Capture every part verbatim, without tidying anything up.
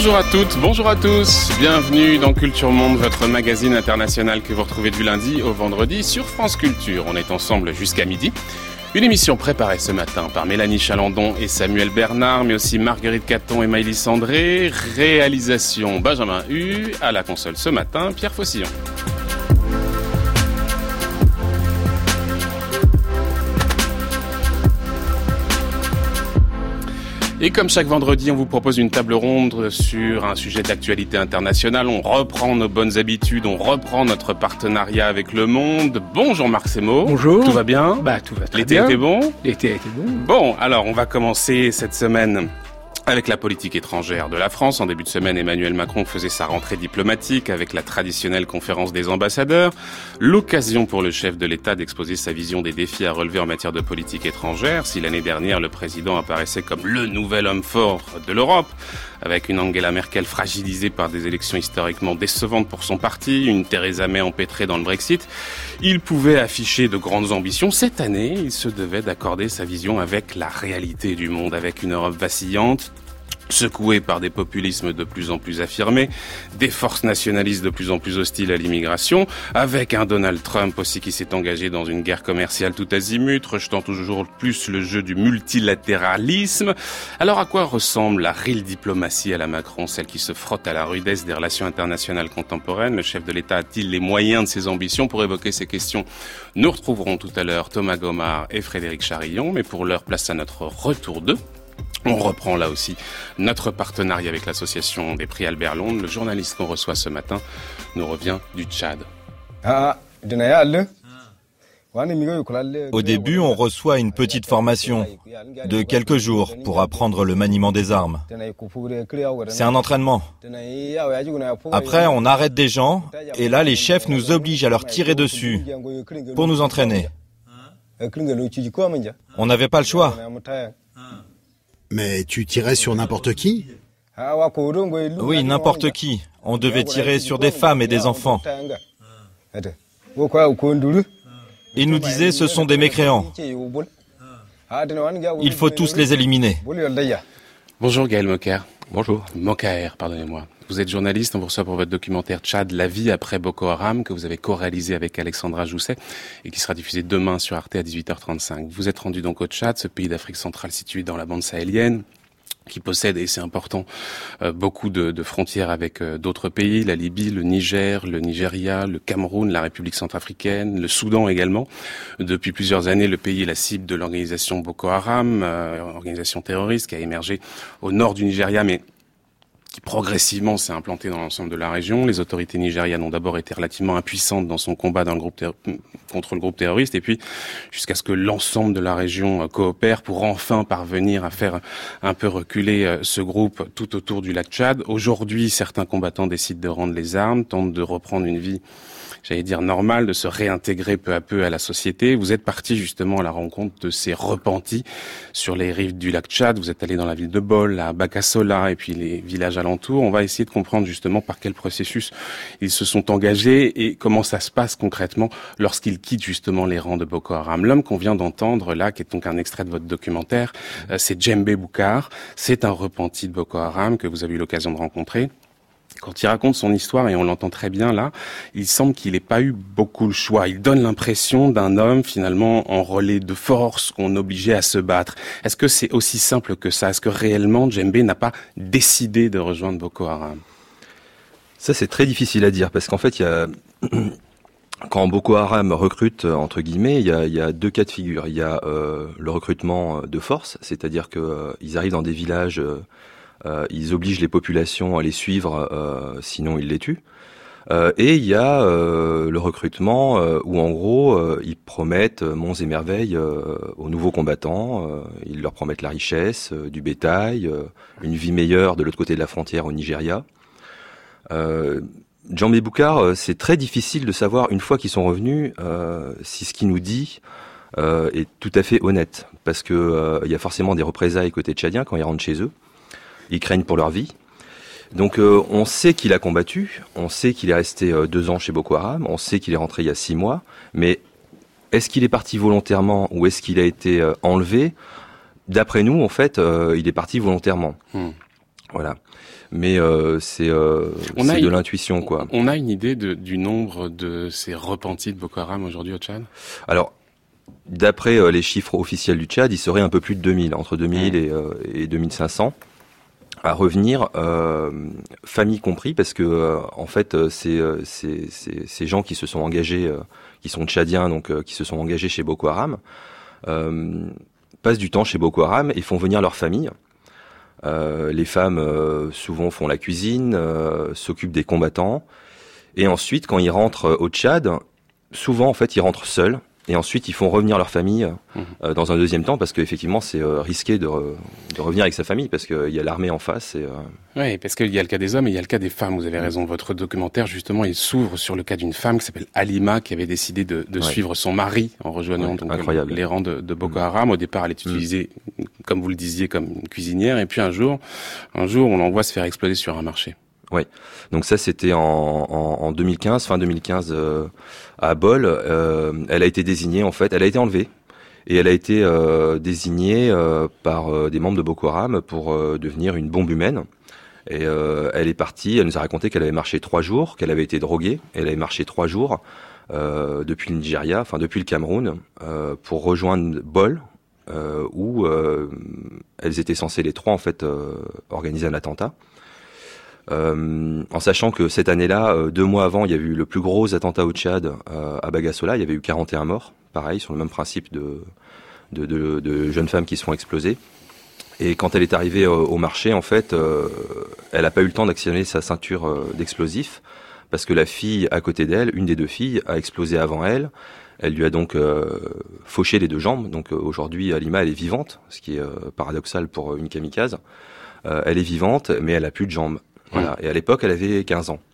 Bonjour à toutes, bonjour à tous, bienvenue dans Culture Monde, votre magazine international que vous retrouvez du lundi au vendredi sur France Culture. On est ensemble jusqu'à midi. Une émission préparée ce matin par Mélanie Chalandon et Samuel Bernard, mais aussi Marguerite Caton et Maëlys André. Réalisation Benjamin Hu, à la console ce matin, Pierre Faucillon. Et comme chaque vendredi, on vous propose une table ronde sur un sujet d'actualité internationale. On reprend nos bonnes habitudes, on reprend notre partenariat avec Le Monde. Bonjour Marc Semo. Bonjour. Tout va bien ? Bah, tout va très L'été bien. était bon ? L'été était bon. Bon, alors on va commencer cette semaine avec la politique étrangère de la France. En début de semaine, Emmanuel Macron faisait sa rentrée diplomatique avec la traditionnelle conférence des ambassadeurs. L'occasion pour le chef de l'État d'exposer sa vision des défis à relever en matière de politique étrangère. Si l'année dernière, le président apparaissait comme le nouvel homme fort de l'Europe, avec une Angela Merkel fragilisée par des élections historiquement décevantes pour son parti, une Theresa May empêtrée dans le Brexit, il pouvait afficher de grandes ambitions. Cette année, il se devait d'accorder sa vision avec la réalité du monde, avec une Europe vacillante, secouée par des populismes de plus en plus affirmés, des forces nationalistes de plus en plus hostiles à l'immigration, avec un Donald Trump aussi qui s'est engagé dans une guerre commerciale tout azimut, rejetant toujours plus le jeu du multilatéralisme. Alors à quoi ressemble la real diplomatie à la Macron, celle qui se frotte à la rudesse des relations internationales contemporaines ? Le chef de l'État a-t-il les moyens de ses ambitions ? Pour évoquer ces questions, nous retrouverons tout à l'heure Thomas Gomard et Frédéric Charillon, mais pour l'heure, place à notre retour d'eux. On reprend là aussi notre partenariat avec l'association des prix Albert Londres. Le journaliste qu'on reçoit ce matin nous revient du Tchad. Au début, on reçoit une petite formation de quelques jours pour apprendre le maniement des armes. C'est un entraînement. Après, on arrête des gens et là, les chefs nous obligent à leur tirer dessus pour nous entraîner. On n'avait pas le choix. Mais tu tirais sur n'importe qui ? Oui, n'importe qui. On devait tirer sur des femmes et des enfants. Ils nous disaient ce sont des mécréants. Il faut tous les éliminer. Bonjour Gaël Mokaer. Bonjour. Mokaer, pardonnez-moi. Vous êtes journaliste, on vous reçoit pour votre documentaire Tchad, la vie après Boko Haram, que vous avez co-réalisé avec Alexandra Jousset et qui sera diffusé demain sur Arte à dix-huit heures trente-cinq. Vous êtes rendu donc au Tchad, ce pays d'Afrique centrale situé dans la bande sahélienne, qui possède, et c'est important, euh, beaucoup de, de frontières avec euh, d'autres pays, la Libye, le Niger, le Nigeria, le Cameroun, la République centrafricaine, le Soudan également. Depuis plusieurs années, le pays est la cible de l'organisation Boko Haram, euh, organisation terroriste qui a émergé au nord du Nigeria, mais qui progressivement s'est implanté dans l'ensemble de la région. Les autorités nigérianes ont d'abord été relativement impuissantes dans son combat dans le groupe terro- contre le groupe terroriste, et puis jusqu'à ce que l'ensemble de la région coopère pour enfin parvenir à faire un peu reculer ce groupe tout autour du lac Tchad. Aujourd'hui, certains combattants décident de rendre les armes, tentent de reprendre une vie, j'allais dire normale, de se réintégrer peu à peu à la société. Vous êtes parti justement à la rencontre de ces repentis sur les rives du lac Tchad. Vous êtes allé dans la ville de Bol, à Bakassola et puis les villages alentours. On va essayer de comprendre justement par quel processus ils se sont engagés et comment ça se passe concrètement lorsqu'ils quittent justement les rangs de Boko Haram. L'homme qu'on vient d'entendre là, qui est donc un extrait de votre documentaire, c'est Djembe Boucar. C'est un repenti de Boko Haram que vous avez eu l'occasion de rencontrer. Quand il raconte son histoire, et on l'entend très bien là, il semble qu'il n'ait pas eu beaucoup le choix. Il donne l'impression d'un homme finalement en relais de force qu'on obligeait à se battre. Est-ce que c'est aussi simple que ça ? Est-ce que réellement Djembe n'a pas décidé de rejoindre Boko Haram ? Ça, c'est très difficile à dire parce qu'en fait, il y a... quand Boko Haram recrute, entre guillemets, il y a, il y a deux cas de figure. Il y a euh, le recrutement de force, c'est-à-dire qu'ils euh, arrivent dans des villages... Euh, Euh, ils obligent les populations à les suivre, euh, sinon ils les tuent. Euh, et il y a euh, le recrutement euh, où en gros euh, ils promettent monts et merveilles euh, aux nouveaux combattants. Euh, ils leur promettent la richesse, euh, du bétail, euh, une vie meilleure de l'autre côté de la frontière au Nigeria. Euh, Djembe Boucar, c'est très difficile de savoir une fois qu'ils sont revenus euh, si ce qu'il nous dit euh, est tout à fait honnête, parce que euh, il y a forcément des représailles côté tchadien quand ils rentrent chez eux. Ils craignent pour leur vie. Donc euh, on sait qu'il a combattu, on sait qu'il est resté euh, deux ans chez Boko Haram, on sait qu'il est rentré il y a six mois, mais est-ce qu'il est parti volontairement ou est-ce qu'il a été euh, enlevé ? D'après nous, en fait, euh, il est parti volontairement. Mmh. Voilà. Mais euh, c'est, euh, c'est de l'intuition, quoi. On a une idée de, du nombre de ces repentis de Boko Haram aujourd'hui au Tchad ? Alors, d'après euh, les chiffres officiels du Tchad, il serait un peu plus de deux mille, entre deux mille et, euh, et deux mille cinq cents, à revenir, euh, famille compris, parce que euh, en fait, euh, c'est, euh, c'est, c'est ces gens qui se sont engagés, euh, qui sont tchadiens, donc euh, qui se sont engagés chez Boko Haram, euh, passent du temps chez Boko Haram et font venir leur famille. Euh, les femmes euh, souvent font la cuisine, euh, s'occupent des combattants, et ensuite quand ils rentrent au Tchad, souvent en fait ils rentrent seuls, et ensuite ils font revenir leur famille euh, dans un deuxième temps, parce qu'effectivement c'est euh, risqué de, re, de revenir avec sa famille, parce qu'il y a l'armée en face. Et, euh... Oui, parce qu'il y a le cas des hommes et il y a le cas des femmes, vous avez raison. Votre documentaire justement il s'ouvre sur le cas d'une femme qui s'appelle Halima, qui avait décidé de, de ouais. suivre son mari en rejoignant ouais, donc, les rangs de, de Boko Haram. Au départ elle est utilisée, mmh. comme vous le disiez, comme une cuisinière, et puis un jour, un jour on l'envoie se faire exploser sur un marché. Oui, donc ça c'était en, en, en deux mille quinze, fin deux mille quinze euh, à Bol. Euh, elle a été désignée en fait, elle a été enlevée et elle a été euh, désignée euh, par euh, des membres de Boko Haram pour euh, devenir une bombe humaine. Et euh, elle est partie, elle nous a raconté qu'elle avait marché trois jours, qu'elle avait été droguée, elle avait marché trois jours euh, depuis le Nigeria, enfin depuis le Cameroun, euh, pour rejoindre Bol, euh, où euh, elles étaient censées les trois en fait euh, organiser un attentat. Euh, en sachant que cette année-là, euh, deux mois avant, il y a eu le plus gros attentat au Tchad euh, à Bagassola. Il y avait eu quarante et un morts, pareil, sur le même principe de, de, de, de jeunes femmes qui se font exploser. Et quand elle est arrivée euh, au marché, en fait, euh, elle n'a pas eu le temps d'actionner sa ceinture euh, d'explosifs, parce que la fille à côté d'elle, une des deux filles, a explosé avant elle. Elle lui a donc euh, fauché les deux jambes. Donc euh, aujourd'hui, Halima, elle est vivante, ce qui est euh, paradoxal pour une kamikaze. Euh, elle est vivante, mais elle a plus de jambes. Voilà. Et à l'époque, elle avait quinze ans.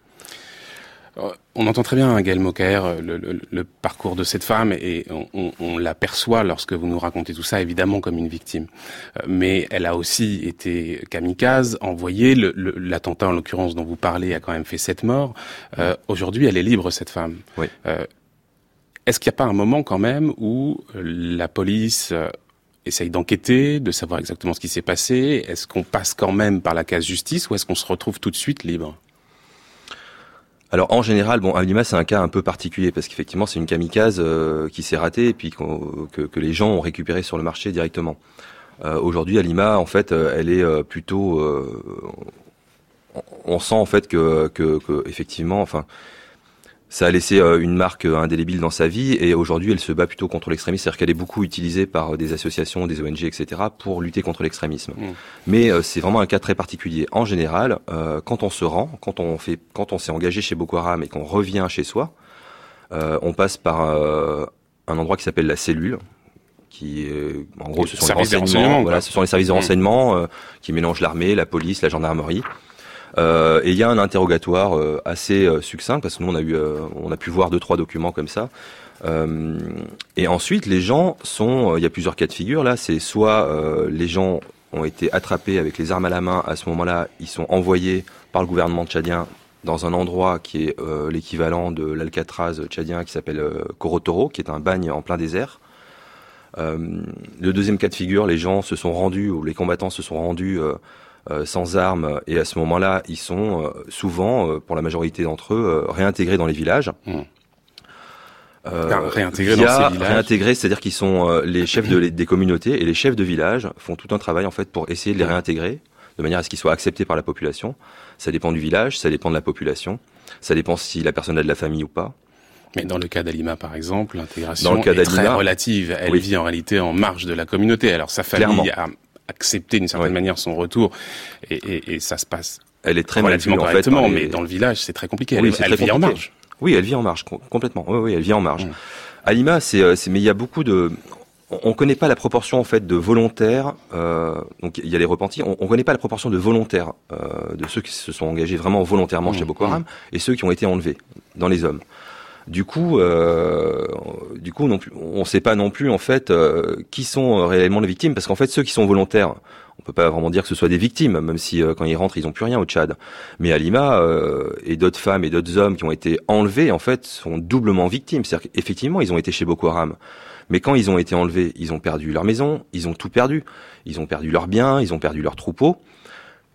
On entend très bien, Gaël Mokaer, le, le, le parcours de cette femme, et on, on, on l'aperçoit lorsque vous nous racontez tout ça, évidemment, comme une victime. Mais elle a aussi été kamikaze, envoyée. Le, le, l'attentat, en l'occurrence, dont vous parlez, a quand même fait sept morts. Euh, aujourd'hui, elle est libre, cette femme. Oui. Euh, est-ce qu'il n'y a pas un moment, quand même, où la police euh, essaye d'enquêter, de savoir exactement ce qui s'est passé? Est-ce qu'on passe quand même par la case justice, ou est-ce qu'on se retrouve tout de suite libre? Alors en général, bon, Halima c'est un cas un peu particulier parce qu'effectivement c'est une kamikaze euh, qui s'est ratée et puis que, que les gens ont récupéré sur le marché directement. Euh, aujourd'hui, Halima, en fait, euh, elle est euh, plutôt, euh, on sent en fait que, que, que effectivement, enfin, ça a laissé euh, une marque indélébile dans sa vie et aujourd'hui elle se bat plutôt contre l'extrémisme, c'est-à-dire qu'elle est beaucoup utilisée par des associations, des O N G, et cetera pour lutter contre l'extrémisme. Mmh. Mais euh, c'est vraiment un cas très particulier. En général, euh, quand on se rend, quand on fait, quand on s'est engagé chez Boko Haram et qu'on revient chez soi, euh, on passe par euh, un endroit qui s'appelle la cellule, qui est, en gros, ce sont les renseignements, renseignements voilà, ce sont les services de mmh. renseignement euh, qui mélangent l'armée, la police, la gendarmerie. Euh, et il y a un interrogatoire euh, assez euh, succinct parce que nous on a eu, euh, on a pu voir deux trois documents comme ça. Euh, et ensuite les gens sont, il euh, y a plusieurs cas de figure là. C'est soit euh, les gens ont été attrapés avec les armes à la main. À ce moment-là, ils sont envoyés par le gouvernement tchadien dans un endroit qui est euh, l'équivalent de l'Alcatraz tchadien qui s'appelle euh, Korotoro, qui est un bagne en plein désert. Euh, le deuxième cas de figure, les gens se sont rendus ou les combattants se sont rendus euh, Euh, sans armes, et à ce moment-là, ils sont euh, souvent, euh, pour la majorité d'entre eux, euh, réintégrés dans les villages. Mmh. Euh, réintégrés dans ces villages. Réintégrés, c'est-à-dire qu'ils sont euh, les chefs de, les, des communautés, et les chefs de village font tout un travail en fait pour essayer de les réintégrer, de manière à ce qu'ils soient acceptés par la population. Ça dépend du village, ça dépend de la population, ça dépend si la personne a de la famille ou pas. Mais dans le cas d'Halima, par exemple, l'intégration est très relative. Elle oui. vit en réalité en marge de la communauté. Alors sa famille Clairement. a accepter d'une certaine ouais. manière son retour et, et, et ça se passe elle est très relativement mal vue, correctement, en fait, mais dans le village c'est très compliqué. Oui, elle c'est elle très vit compliqué. en marge. Oui, elle vit en marge complètement. Oui, oui, elle vit en marge. Mmh. Halima, c'est, c'est, mais il y a beaucoup de, on connaît pas la proportion en fait de volontaires. Euh, donc il y a les repentis. On, on connaît pas la proportion de volontaires euh, de ceux qui se sont engagés vraiment volontairement mmh. chez Boko Haram mmh. et ceux qui ont été enlevés dans les hommes. Du coup, euh, du coup, non plus, on ne sait pas non plus en fait euh, qui sont réellement les victimes, parce qu'en fait, ceux qui sont volontaires, on peut pas vraiment dire que ce soit des victimes, même si euh, quand ils rentrent, ils ont plus rien au Tchad. Mais Halima euh, et d'autres femmes et d'autres hommes qui ont été enlevés, en fait, sont doublement victimes. C'est-à-dire qu'effectivement, ils ont été chez Boko Haram, mais quand ils ont été enlevés, ils ont perdu leur maison, ils ont tout perdu, ils ont perdu leurs biens, ils ont perdu leurs troupeaux.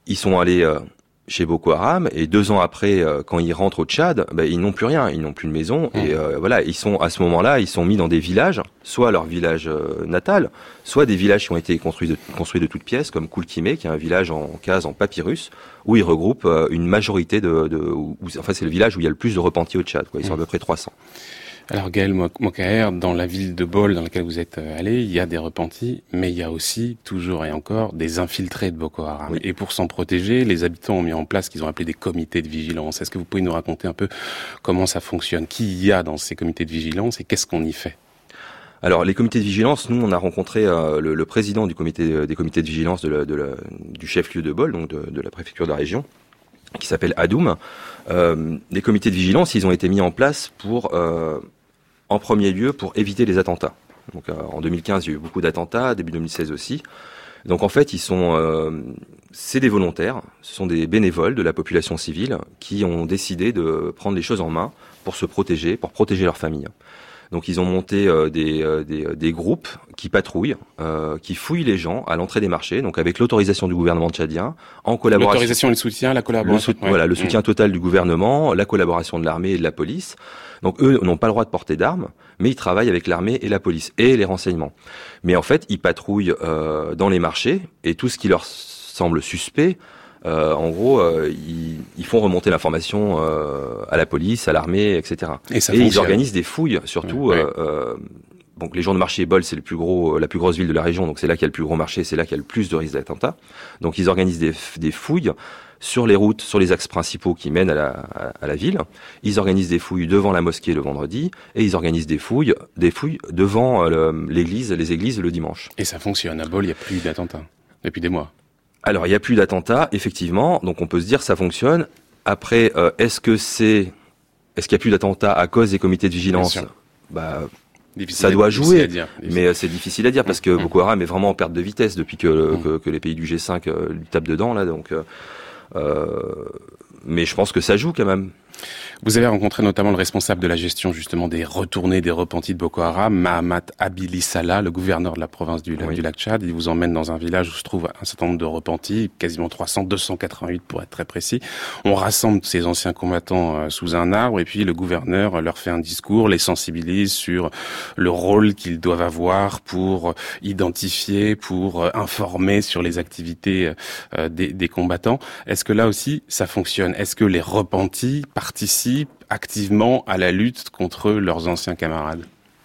ils sont allés euh, chez Boko Haram et deux ans après, euh, quand ils rentrent au Tchad, bah, ils n'ont plus rien, ils n'ont plus de maison mmh. et euh, voilà, ils sont à ce moment-là, ils sont mis dans des villages, soit leur village euh, natal, soit des villages qui ont été construits de, construits de toutes pièces, comme Koulkimé, qui est un village en case en papyrus, où ils regroupent euh, une majorité de, de où, enfin c'est le village où il y a le plus de repentis au Tchad, quoi. Ils mmh. sont à peu près trois cents. Alors Gaël Mokaer, dans la ville de Bole dans laquelle vous êtes allé, il y a des repentis, mais il y a aussi, toujours et encore, des infiltrés de Boko Haram. Oui. Et pour s'en protéger, les habitants ont mis en place ce qu'ils ont appelé des comités de vigilance. Est-ce que vous pouvez nous raconter un peu comment ça fonctionne? Qui y a dans ces comités de vigilance et qu'est-ce qu'on y fait? Alors les comités de vigilance, nous on a rencontré euh, le, le président du comité des comités de vigilance de la, de la, du chef-lieu de Bole, donc de, de la préfecture de la région, qui s'appelle Adoum. Euh, les comités de vigilance, ils ont été mis en place pour, euh, en premier lieu, pour éviter les attentats. Donc euh, en deux mille quinze, il y a eu beaucoup d'attentats, début deux mille seize aussi. Donc en fait, ils sont, euh, c'est des volontaires, ce sont des bénévoles de la population civile qui ont décidé de prendre les choses en main pour se protéger, pour protéger leur famille. Donc ils ont monté euh, des, euh, des, des groupes qui patrouillent, euh, qui fouillent les gens à l'entrée des marchés, donc avec l'autorisation du gouvernement tchadien, en collaboration. L'autorisation et le soutien, la collaboration. Le sout- ouais. Voilà, le soutien mmh. total du gouvernement, la collaboration de l'armée et de la police. Donc eux n'ont pas le droit de porter d'armes, mais ils travaillent avec l'armée et la police et les renseignements. Mais en fait, ils patrouillent euh, dans les marchés et tout ce qui leur semble suspect. Euh, en gros, euh, ils, ils font remonter l'information euh, à la police, à l'armée, et cetera. Et, ça et ils organisent des fouilles, surtout. Ouais, ouais. Euh, donc les jours de marché, Bole, c'est le plus gros, la plus grosse ville de la région, donc c'est là qu'il y a le plus gros marché, c'est là qu'il y a le plus de risques d'attentats. Donc ils organisent des, des fouilles sur les routes, sur les axes principaux qui mènent à la, à, à la ville. Ils organisent des fouilles devant la mosquée le vendredi, et ils organisent des fouilles, des fouilles devant euh, le, l'église, les églises le dimanche. Et ça fonctionne. À Bole, il n'y a plus d'attentats depuis des mois. Alors, il n'y a plus d'attentats, effectivement, donc on peut se dire ça fonctionne. Après, euh, est-ce que c'est, est-ce qu'il n'y a plus d'attentats à cause des comités de vigilance? Bah, difficile ça doit jouer, dire, mais euh, c'est difficile à dire parce que mmh. Boko Haram est vraiment en perte de vitesse depuis que, mmh. que, que les pays du G cinq euh, lui tapent dedans là, donc. Euh, euh, mais je pense que ça joue quand même. Vous avez rencontré notamment le responsable de la gestion justement des retournés, des repentis de Boko Haram, Mahamat Abili Salah, le gouverneur de la province du, oui. du lac Tchad. Il vous emmène dans un village où se trouve un certain nombre de repentis, quasiment trois cents, deux cent quatre-vingt-huit pour être très précis. On rassemble ces anciens combattants euh, sous un arbre et puis le gouverneur leur fait un discours, les sensibilise sur le rôle qu'ils doivent avoir pour identifier, pour euh, informer sur les activités euh, des, des combattants. Est-ce que là aussi ça fonctionne? Est-ce que les repentis participent activement à la lutte contre leurs anciens camarades?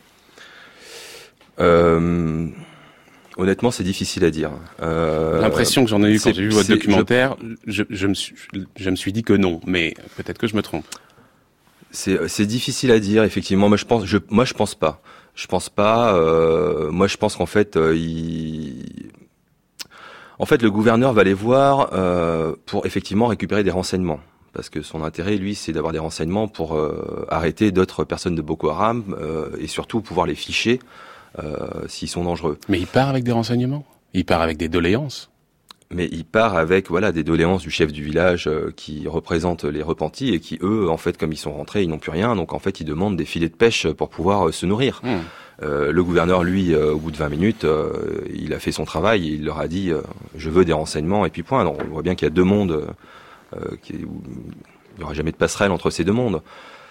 euh, Honnêtement, c'est difficile à dire. Euh, L'impression que j'en ai eu quand j'ai vu votre documentaire, je, je, je, me suis, je me suis dit que non, mais peut-être que je me trompe. C'est, c'est difficile à dire, effectivement. Moi, je pense, je, moi, je pense pas. Je pense pas. Euh, moi, je pense qu'en fait, euh, il... en fait, le gouverneur va les voir euh, pour effectivement récupérer des renseignements. Parce que son intérêt, lui, c'est d'avoir des renseignements pour euh, arrêter d'autres personnes de Boko Haram euh, et surtout pouvoir les ficher euh, s'ils sont dangereux. Mais il part avec des renseignements? Il part avec des doléances? Mais il part avec voilà des doléances du chef du village euh, qui représente les repentis et qui, eux, en fait, comme ils sont rentrés, ils n'ont plus rien. Donc, en fait, ils demandent des filets de pêche pour pouvoir euh, se nourrir. Mmh. Euh, le gouverneur, lui, euh, au bout de vingt minutes, euh, il a fait son travail et il leur a dit euh, « je veux des renseignements » et puis point. Donc, on voit bien qu'il y a deux mondes... Euh, Euh, qui, où il n'y aura jamais de passerelle entre ces deux mondes.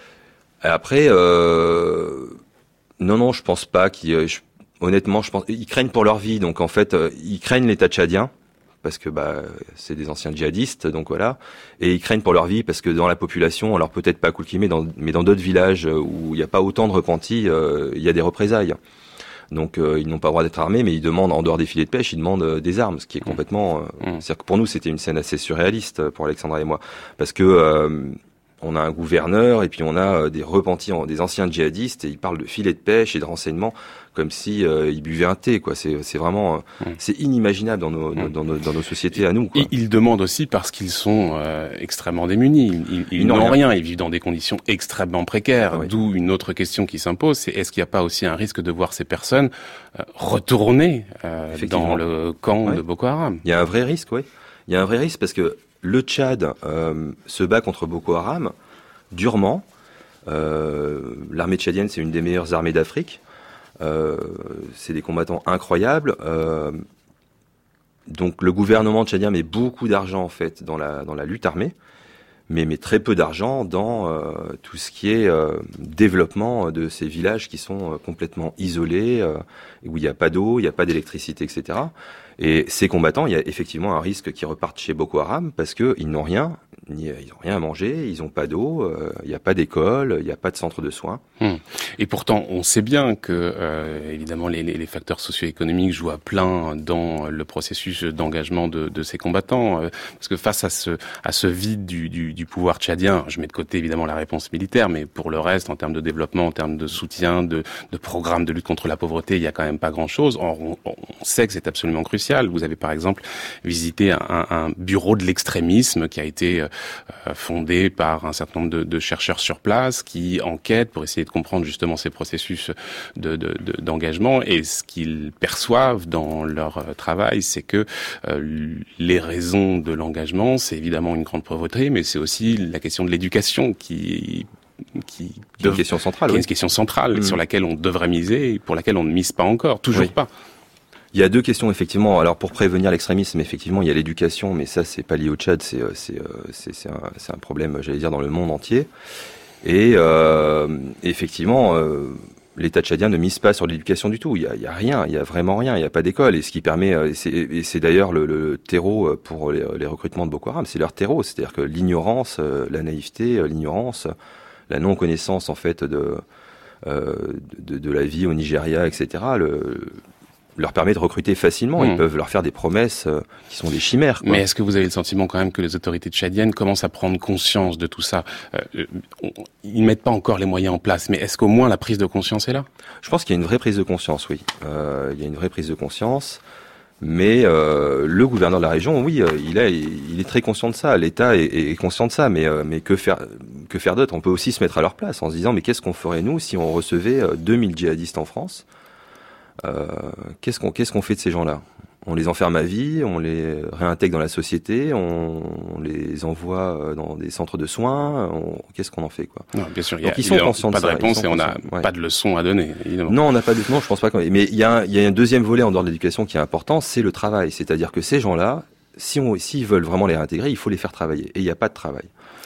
Après, euh, non, non, je pense pas qu'ils, je, honnêtement, je pense, ils craignent pour leur vie. Donc en fait, euh, ils craignent l'État tchadien parce que bah c'est des anciens djihadistes, donc voilà. Et ils craignent pour leur vie parce que dans la population, alors peut-être pas à Koulkimé, dans, mais dans d'autres villages où il n'y a pas autant de repentis, euh, il y a des représailles. Donc euh, ils n'ont pas le droit d'être armés, mais ils demandent, en dehors des filets de pêche, ils demandent euh, des armes, ce qui est complètement... Euh, mmh. C'est-à-dire que pour nous, c'était une scène assez surréaliste, pour Alexandra et moi, parce que euh, on a un gouverneur et puis on a euh, des repentis, des anciens djihadistes, et ils parlent de filets de pêche et de renseignements comme si euh, ils buvaient un thé, quoi. C'est, c'est vraiment, euh, mmh. c'est inimaginable dans nos, mmh. dans nos, dans nos sociétés à nous, quoi. Et ils demandent aussi parce qu'ils sont euh, extrêmement démunis. Ils, ils, ils n'ont rien. rien. Ils vivent dans des conditions extrêmement précaires. Ah, oui. D'où une autre question qui s'impose, c'est est-ce qu'il n'y a pas aussi un risque de voir ces personnes euh, retourner euh, dans le camp ouais. de Boko Haram? Il y a un vrai risque, oui. Il y a un vrai risque parce que le Tchad euh, se bat contre Boko Haram durement. Euh, l'armée tchadienne, c'est une des meilleures armées d'Afrique. Euh, c'est des combattants incroyables. Euh, Donc le gouvernement tchadien met beaucoup d'argent en fait dans la dans la lutte armée, mais met très peu d'argent dans euh, tout ce qui est euh, développement de ces villages qui sont euh, complètement isolés, euh, où il n'y a pas d'eau, il n'y a pas d'électricité, et cetera. Et ces combattants, il y a effectivement un risque qu'ils repartent chez Boko Haram parce qu'ils n'ont rien, ni, ils n'ont rien à manger, ils n'ont pas d'eau, euh, il n'y a pas d'école, il n'y a pas de centre de soins. Hum. Et pourtant, on sait bien que, euh, évidemment, les, les, les facteurs socio-économiques jouent à plein dans le processus d'engagement de, de ces combattants. Euh, parce que face à ce, à ce vide du, du, du pouvoir tchadien, je mets de côté évidemment la réponse militaire, mais pour le reste, en termes de développement, en termes de soutien, de, de programmes de lutte contre la pauvreté, il y a quand même pas grand-chose. Or, on, on sait que c'est absolument crucial. Vous avez par exemple visité un, un bureau de l'extrémisme qui a été euh, fondé par un certain nombre de, de chercheurs sur place qui enquêtent pour essayer de comprendre justement ces processus de, de, de, d'engagement. Et ce qu'ils perçoivent dans leur travail, c'est que euh, les raisons de l'engagement, c'est évidemment une grande pauvreté, mais c'est aussi la question de l'éducation qui qui, qui est une question centrale, qui est oui. une question centrale mmh. sur laquelle on devrait miser et pour laquelle on ne mise pas encore, toujours oui. pas. Il y a deux questions effectivement. Alors pour prévenir l'extrémisme, effectivement, il y a l'éducation, mais ça c'est pas lié au Tchad, c'est c'est c'est c'est un, c'est un problème, j'allais dire, dans le monde entier. Et euh, effectivement, euh, l'État tchadien ne mise pas sur l'éducation du tout. Il y a, il y a rien, il y a vraiment rien. Il y a pas d'école. Et ce qui permet, et c'est, et c'est d'ailleurs le, le terreau pour les, les recrutements de Boko Haram, c'est leur terreau. C'est-à-dire que l'ignorance, la naïveté, l'ignorance, la non-connaissance en fait de euh, de, de la vie au Nigeria, et cetera. Le, leur permet de recruter facilement. Ils mmh. peuvent leur faire des promesses euh, qui sont des chimères, quoi. Mais est-ce que vous avez le sentiment quand même que les autorités tchadiennes commencent à prendre conscience de tout ça? euh, on, Ils mettent pas encore les moyens en place, mais est-ce qu'au moins la prise de conscience est là? Je pense qu'il y a une vraie prise de conscience, oui. Euh, il y a une vraie prise de conscience. Mais euh, le gouverneur de la région, oui, euh, il, a, il est très conscient de ça. L'État est, est conscient de ça. Mais, euh, mais que faire, que faire d'autre? On peut aussi se mettre à leur place en se disant, mais qu'est-ce qu'on ferait nous si on recevait euh, deux mille djihadistes en France? Euh, qu'est-ce qu'on qu'est-ce qu'on fait de ces gens-là? On les enferme à vie, on les réintègre dans la société, on, on les envoie dans des centres de soins. On, qu'est-ce qu'on en fait, quoi? Non, bien sûr, il y a Donc, ils sont conscients pas de ça. de réponse et on n'a ouais. pas de leçon à donner, évidemment. Non, on n'a pas de non, je pense pas. Mais il y a un, il y a un deuxième volet en dehors de l'éducation qui est important, c'est le travail. C'est-à-dire que ces gens-là, si on s'ils veulent vraiment les réintégrer, il faut les faire travailler. Et il n'y a pas de travail.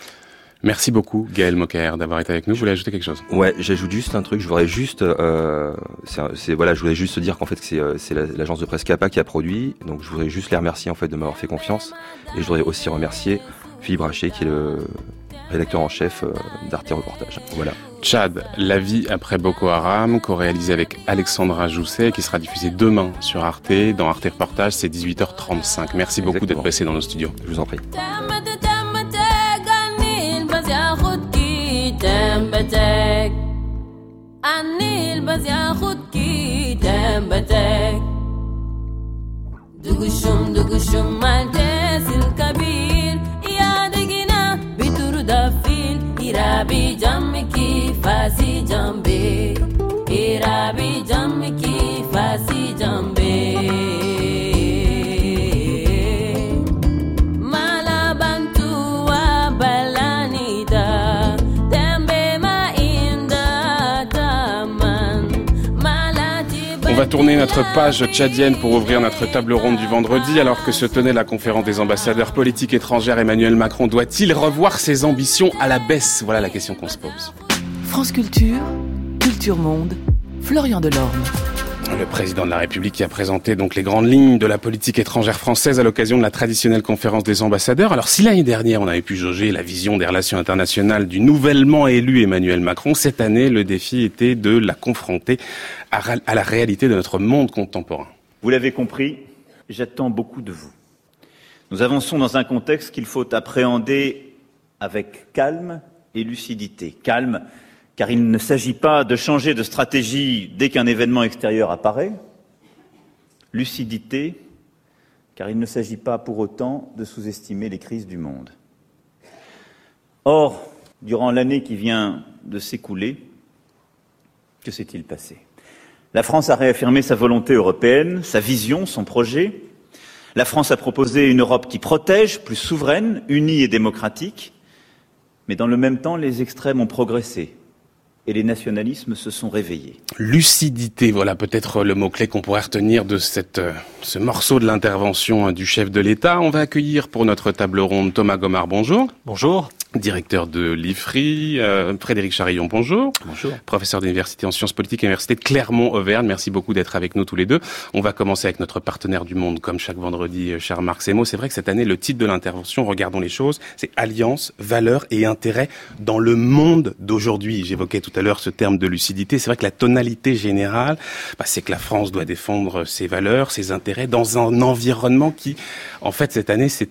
Merci beaucoup, Gaël Mokaer, d'avoir été avec nous. Vous voulez ajouter quelque chose? Ouais, j'ajoute juste un truc. Je voudrais juste, euh, c'est, c'est voilà, je voulais juste dire qu'en fait c'est, c'est la, l'agence de presse Capa qui a produit. Donc je voudrais juste les remercier en fait de m'avoir fait confiance. Et je voudrais aussi remercier Philippe Raché qui est le rédacteur en chef d'Arte Reportage. Voilà. Tchad, la vie après Boko Haram, co-réalisé avec Alexandra Jousset, qui sera diffusé demain sur Arte. Dans Arte Reportage, c'est dix-huit heures trente-cinq. Merci beaucoup Exactement. D'être passé dans nos studios. Je vous en prie. تنبتك عني البز ياخد كي تنبتك دقشم دقشم مالتاس الكبير يا دقنا بتور دفيل إرابي جمكي فاسي جنبي إرابي جمكي فاسي جنبي On va tourner notre page tchadienne pour ouvrir notre table ronde du vendredi, alors que se tenait la conférence des ambassadeurs politiques étrangères. Emmanuel Macron doit-il revoir ses ambitions à la baisse? Voilà la question qu'on se pose. France Culture, Culture Monde, Florian Delorme. Le président de la République qui a présenté donc les grandes lignes de la politique étrangère française à l'occasion de la traditionnelle conférence des ambassadeurs. Alors si l'année dernière on avait pu jauger la vision des relations internationales du nouvellement élu Emmanuel Macron, cette année le défi était de la confronter à, à la réalité de notre monde contemporain. Vous l'avez compris, j'attends beaucoup de vous. Nous avançons dans un contexte qu'il faut appréhender avec calme et lucidité. Calme, car il ne s'agit pas de changer de stratégie dès qu'un événement extérieur apparaît. Lucidité, car il ne s'agit pas pour autant de sous-estimer les crises du monde. Or, durant l'année qui vient de s'écouler, que s'est-il passé? La France a réaffirmé sa volonté européenne, sa vision, son projet. La France a proposé une Europe qui protège, plus souveraine, unie et démocratique. Mais dans le même temps, les extrêmes ont progressé. et les nationalismes se sont réveillés. Lucidité, voilà peut-être le mot-clé qu'on pourrait retenir de cette, euh, ce morceau de l'intervention du chef de l'État. On va accueillir pour notre table ronde Thomas Gomard, bonjour. Bonjour. Directeur de l'I F R I, euh, Frédéric Charillon, bonjour. Bonjour. Professeur d'université en sciences politiques à l'université de Clermont-Auvergne. Merci beaucoup d'être avec nous tous les deux. On va commencer avec notre partenaire du monde, comme chaque vendredi, cher Marc Semo. C'est vrai que cette année, le titre de l'intervention, regardons les choses, c'est Alliance, valeurs et intérêts dans le monde d'aujourd'hui. J'évoquais tout à l'heure ce terme de lucidité. C'est vrai que la tonalité générale, bah, c'est que la France doit défendre ses valeurs, ses intérêts dans un environnement qui, en fait, cette année, s'est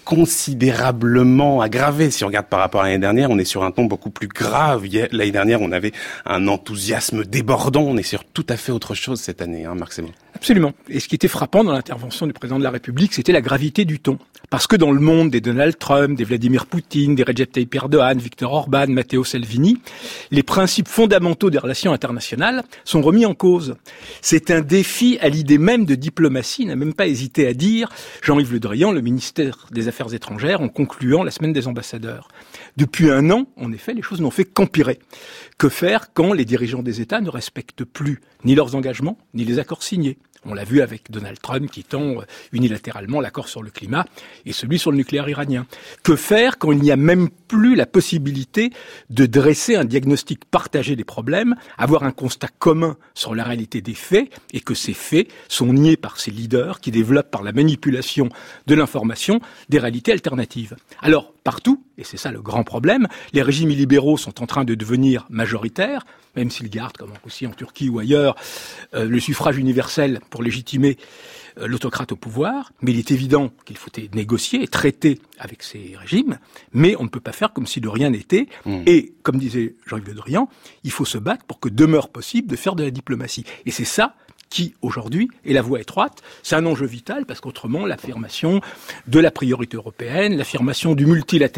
considérablement aggravé. Si on regarde par rapport à l'année dernière, on est sur un ton beaucoup plus grave. L'année dernière, on avait un enthousiasme débordant. On est sur tout à fait autre chose cette année, hein, Marc Semo. Absolument. Et ce qui était frappant dans l'intervention du président de la République, c'était la gravité du ton. Parce que dans le monde des Donald Trump, des Vladimir Poutine, des Recep Tayyip Erdogan, Viktor Orban, Matteo Salvini, les principes fondamentaux des relations internationales sont remis en cause. C'est un défi à l'idée même de diplomatie, n'a même pas hésité à dire Jean-Yves Le Drian, le ministère des Affaires étrangères, en concluant la semaine des ambassadeurs. Depuis un an, en effet, les choses n'ont fait qu'empirer. Que faire quand les dirigeants des États ne respectent plus ni leurs engagements, ni les accords signés ? On l'a vu avec Donald Trump qui tend unilatéralement l'accord sur le climat et celui sur le nucléaire iranien. Que faire quand il n'y a même plus la possibilité de dresser un diagnostic partagé des problèmes, avoir un constat commun sur la réalité des faits et que ces faits sont niés par ces leaders qui développent par la manipulation de l'information des réalités alternatives. Alors, partout, et c'est ça le grand problème, les régimes illibéraux sont en train de devenir majoritaires, même s'ils gardent, comme aussi en Turquie ou ailleurs, euh, le suffrage universel pour légitimer euh, l'autocrate au pouvoir. Mais il est évident qu'il faut négocier et traiter avec ces régimes, mais on ne peut pas faire comme si de rien n'était. Mmh. Et, comme disait Jean-Yves Le Drian, il faut se battre pour que demeure possible de faire de la diplomatie. Et c'est ça qui, aujourd'hui, est la voie étroite. C'est un enjeu vital, parce qu'autrement, l'affirmation de la priorité européenne, l'affirmation du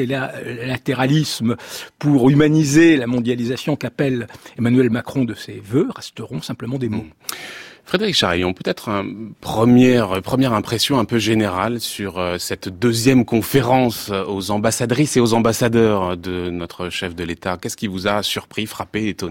multilatéralisme pour humaniser la mondialisation qu'appelle Emmanuel Macron de ses vœux, resteront simplement des mots. Mmh. Frédéric Charillon, peut-être une première, première impression un peu générale sur euh, cette deuxième conférence aux ambassadrices et aux ambassadeurs de notre chef de l'État. Qu'est-ce qui vous a surpris, frappé, étonné ?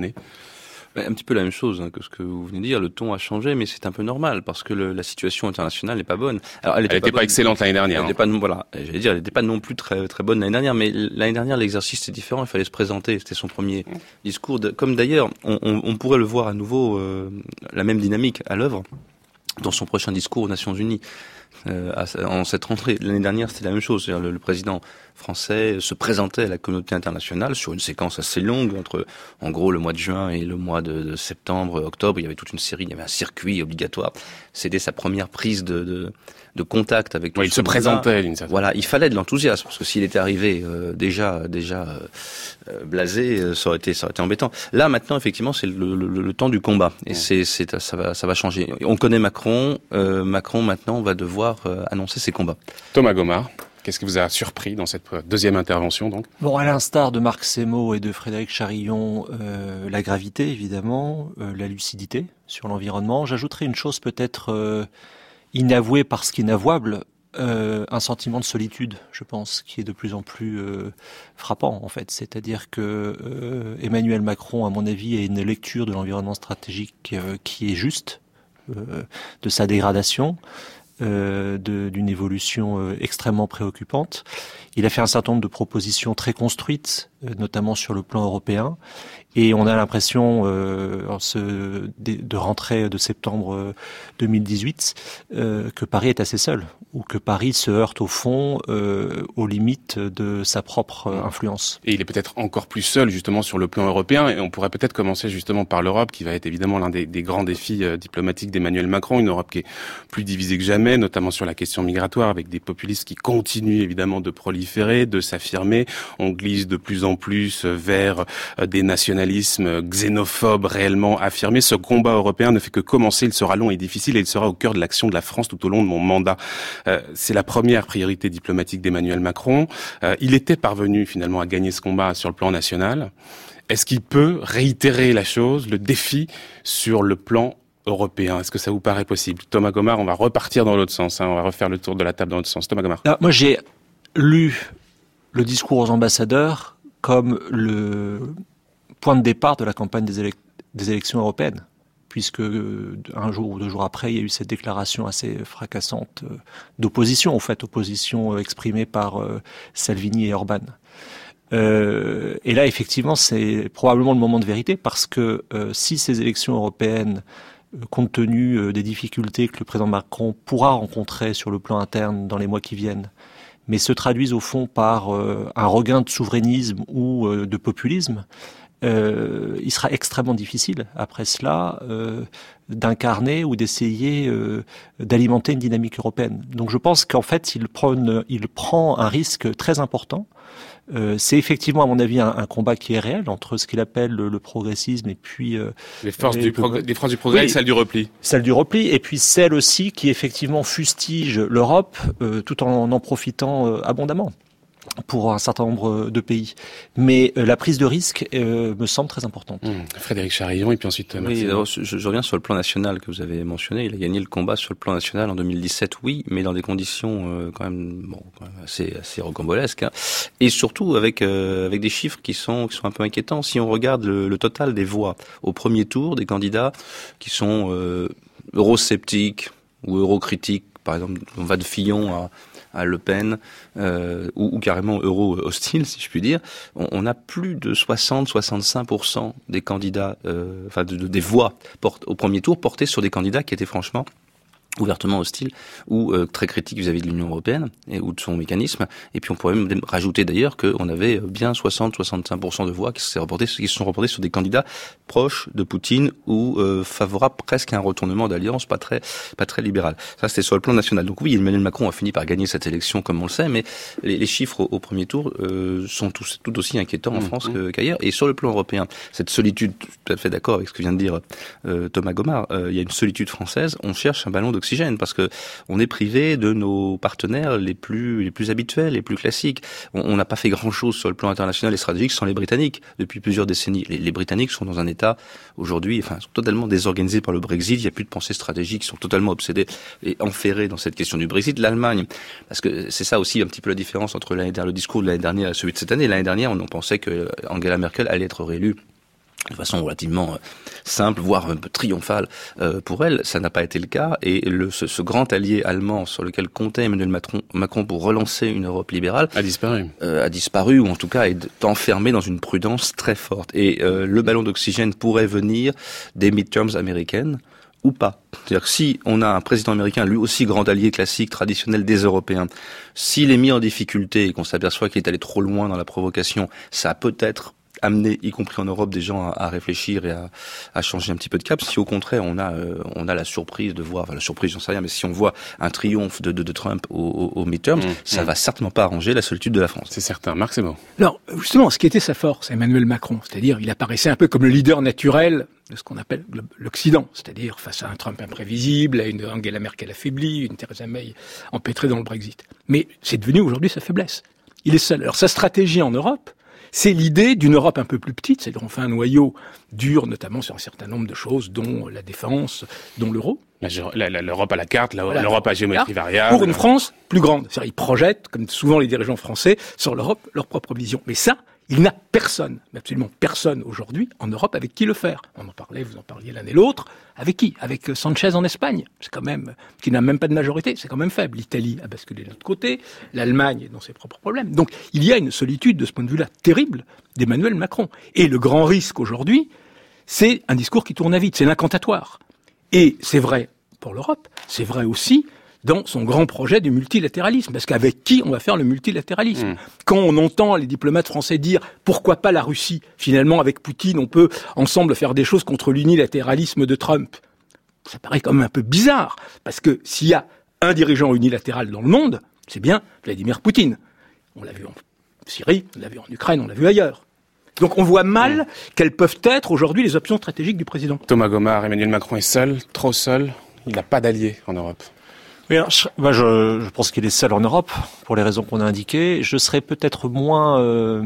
Un petit peu la même chose hein, que ce que vous venez de dire. Le ton a changé, mais c'est un peu normal parce que le, la situation internationale n'est pas bonne. Alors, elle n'était pas, pas excellente l'année dernière. Elle n'était pas, voilà, j'allais dire, elle n'était pas non plus très très bonne l'année dernière. Mais l'année dernière, l'exercice était différent. Il fallait se présenter. C'était son premier discours. De, comme d'ailleurs, on, on, on pourrait le voir à nouveau euh, la même dynamique à l'œuvre dans son prochain discours aux Nations Unies. Euh, en cette rentrée, l'année dernière, c'était la même chose. C'est-à-dire le, le président français se présentait à la communauté internationale sur une séquence assez longue entre, en gros, le mois de juin et le mois de, de septembre, octobre. Il y avait toute une série, il y avait un circuit obligatoire. C'était sa première prise de, de, de contact avec tout oui, il se présentait d'une certaine Voilà, il fallait de l'enthousiasme parce que s'il était arrivé euh, déjà, déjà euh, blasé, euh, ça aurait été, ça aurait été embêtant. Là, maintenant, effectivement, c'est le, le, le temps du combat et ouais. c'est, c'est, ça va, ça va changer. On connaît Macron. Euh, Macron, maintenant, va devoir euh, annoncer ses combats. Thomas Gomard. Qu'est-ce qui vous a surpris dans cette deuxième intervention, donc ? Bon, à l'instar de Marc Semo et de Frédéric Charillon, euh, la gravité, évidemment, euh, la lucidité sur l'environnement. J'ajouterai une chose peut-être euh, inavouée parce qu'inavouable, euh, un sentiment de solitude, je pense, qui est de plus en plus euh, frappant, en fait. C'est-à-dire que euh, Emmanuel Macron, à mon avis, a une lecture de l'environnement stratégique euh, qui est juste, euh, de sa dégradation, Euh, de, d'une évolution euh, extrêmement préoccupante. Il a fait un certain nombre de propositions très construites, euh, notamment sur le plan européen, et on a l'impression, euh, en ce, de, de rentrée de septembre euh, deux mille dix-huit, euh, que Paris est assez seul, ou que Paris se heurte au fond euh, aux limites de sa propre euh, influence. Et il est peut-être encore plus seul justement sur le plan européen, et on pourrait peut-être commencer justement par l'Europe, qui va être évidemment l'un des, des grands défis euh, diplomatiques d'Emmanuel Macron, une Europe qui est plus divisée que jamais, notamment sur la question migratoire, avec des populistes qui continuent évidemment de proliférer, de s'affirmer. On glisse de plus en plus vers euh, des nationalismes xénophobes réellement affirmés. Ce combat européen ne fait que commencer, il sera long et difficile, et il sera au cœur de l'action de la France tout au long de mon mandat. Euh, c'est la première priorité diplomatique d'Emmanuel Macron. Euh, il était parvenu finalement à gagner ce combat sur le plan national. Est-ce qu'il peut réitérer la chose, le défi, sur le plan européen? Est-ce que ça vous paraît possible? Thomas Gomard, on va repartir dans l'autre sens, hein, on va refaire le tour de la table dans l'autre sens. Thomas Gomard. Ah, moi, j'ai lu le discours aux ambassadeurs comme le point de départ de la campagne des, élec- des élections européennes, puisque un jour ou deux jours après, il y a eu cette déclaration assez fracassante euh, d'opposition, en fait, opposition euh, exprimée par euh, Salvini et Orban. Euh, et là, effectivement, c'est probablement le moment de vérité, parce que euh, si ces élections européennes, euh, compte tenu euh, des difficultés que le président Macron pourra rencontrer sur le plan interne dans les mois qui viennent, mais se traduisent au fond par euh, un regain de souverainisme ou euh, de populisme, euh, il sera extrêmement difficile, après cela, euh, d'incarner ou d'essayer euh, d'alimenter une dynamique européenne. Donc je pense qu'en fait, il prend, il prend un risque très important. Euh, c'est effectivement, à mon avis, un, un combat qui est réel entre ce qu'il appelle le, le progressisme et puis euh, les forces du progrès, les forces du progrès oui, et celles du repli. Celles du repli, et puis celles aussi qui effectivement fustigent l'Europe euh, tout en en profitant euh, abondamment pour un certain nombre de pays. Mais euh, la prise de risque euh, me semble très importante. Mmh. Frédéric Charillon, et puis ensuite... Oui, alors, je, je reviens sur le plan national que vous avez mentionné. Il a gagné le combat sur le plan national en deux mille dix-sept, oui, mais dans des conditions euh, quand même, bon, quand même assez, assez rocambolesques. Hein. Et surtout avec, euh, avec des chiffres qui sont, qui sont un peu inquiétants. Si on regarde le, le total des voix au premier tour des candidats qui sont euh, eurosceptiques ou eurocritiques, par exemple, on va de Fillon à... à Le Pen, euh, ou, ou carrément euro-hostile, si je puis dire, on, on a plus de soixante à soixante-cinq pour cent des candidats, euh, enfin de, de, des voix porte, au premier tour portées sur des candidats qui étaient franchement ouvertement hostiles ou euh, très critiques vis-à-vis de l'Union européenne et ou de son mécanisme. Et puis on pourrait même rajouter d'ailleurs qu'on avait bien soixante à soixante-cinq pour cent de voix qui se, reportées, qui se sont reportées sur des candidats proches de Poutine ou euh, favorables presque à un retournement d'alliance pas très pas très libéral. Ça c'était sur le plan national. Donc oui, Emmanuel Macron a fini par gagner cette élection comme on le sait, mais les, les chiffres au, au premier tour euh, sont tous, tout aussi inquiétants en mmh, France mmh. Que, qu'ailleurs. Et sur le plan européen, cette solitude, tout à fait d'accord avec ce que vient de dire euh, Thomas Gomard, euh, il y a une solitude française, on cherche un ballon de oxygène parce que on est privé de nos partenaires les plus les plus habituels, les plus classiques. On n'a pas fait grand-chose sur le plan international et stratégique sans les Britanniques depuis plusieurs décennies. Les, les Britanniques sont dans un état aujourd'hui, enfin, sont totalement désorganisés par le Brexit. Il n'y a plus de pensée stratégique, ils sont totalement obsédés et enferrés dans cette question du Brexit. L'Allemagne, parce que c'est ça aussi un petit peu la différence entre l'année dernière, le discours de l'année dernière et celui de cette année. L'année dernière, on pensait que Angela Merkel allait être réélue de façon relativement simple, voire un peu triomphale euh, pour elle. Ça n'a pas été le cas. Et le, ce, ce grand allié allemand sur lequel comptait Emmanuel Macron, Macron pour relancer une Europe libérale a disparu. Euh, a disparu, ou en tout cas est enfermé dans une prudence très forte. Et euh, le ballon d'oxygène pourrait venir des midterms américaines ou pas. C'est-à-dire que si on a un président américain, lui aussi grand allié classique, traditionnel des Européens, s'il est mis en difficulté et qu'on s'aperçoit qu'il est allé trop loin dans la provocation, ça peut être amener, y compris en Europe, des gens à, à réfléchir et à, à changer un petit peu de cap. Si au contraire on a euh, on a la surprise de voir, enfin la surprise j'en sais rien, mais si on voit un triomphe de, de, de Trump au, au, au midterm, mmh, ça mmh. va certainement pas arranger la solitude de la France. C'est certain. Marc Semo. Alors justement, ce qui était sa force, Emmanuel Macron, c'est-à-dire il apparaissait un peu comme le leader naturel de ce qu'on appelle l'Occident, c'est-à-dire face à un Trump imprévisible, à une Angela Merkel affaiblie, une Theresa May empêtrée dans le Brexit. Mais c'est devenu aujourd'hui sa faiblesse. Il est seul. Alors sa stratégie en Europe, c'est l'idée d'une Europe un peu plus petite, c'est-à-dire on fait un noyau dur, notamment sur un certain nombre de choses, dont la défense, dont l'euro. La, la, L'Europe à la carte, la, voilà, l'Europe à géométrie variable. Pour une France plus grande. C'est-à-dire ils projettent, comme souvent les dirigeants français, sur l'Europe, leur propre vision. Mais ça, il n'a personne, absolument personne aujourd'hui en Europe avec qui le faire. On en parlait, vous en parliez l'un et l'autre. Avec qui ? Avec Sanchez en Espagne. C'est quand même, qui n'a même pas de majorité, c'est quand même faible. L'Italie a basculé de l'autre côté. L'Allemagne est dans ses propres problèmes. Donc, il y a une solitude de ce point de vue-là terrible d'Emmanuel Macron. Et le grand risque aujourd'hui, c'est un discours qui tourne à vide. C'est l'incantatoire. Et c'est vrai pour l'Europe. C'est vrai aussi dans son grand projet du multilatéralisme. Parce qu'avec qui on va faire le multilatéralisme ? Mmh. Quand on entend les diplomates français dire « pourquoi pas la Russie ? Finalement, avec Poutine, on peut ensemble faire des choses contre l'unilatéralisme de Trump. » Ça paraît quand même un peu bizarre. Parce que s'il y a un dirigeant unilatéral dans le monde, c'est bien Vladimir Poutine. On l'a vu en Syrie, on l'a vu en Ukraine, on l'a vu ailleurs. Donc on voit mal mmh. quelles peuvent être aujourd'hui les options stratégiques du président. Thomas Gomard, Emmanuel Macron est seul, trop seul. Il n'a pas d'alliés en Europe. Oui, alors, je, bah je, je pense qu'il est seul en Europe, pour les raisons qu'on a indiquées. Je serais peut-être moins euh,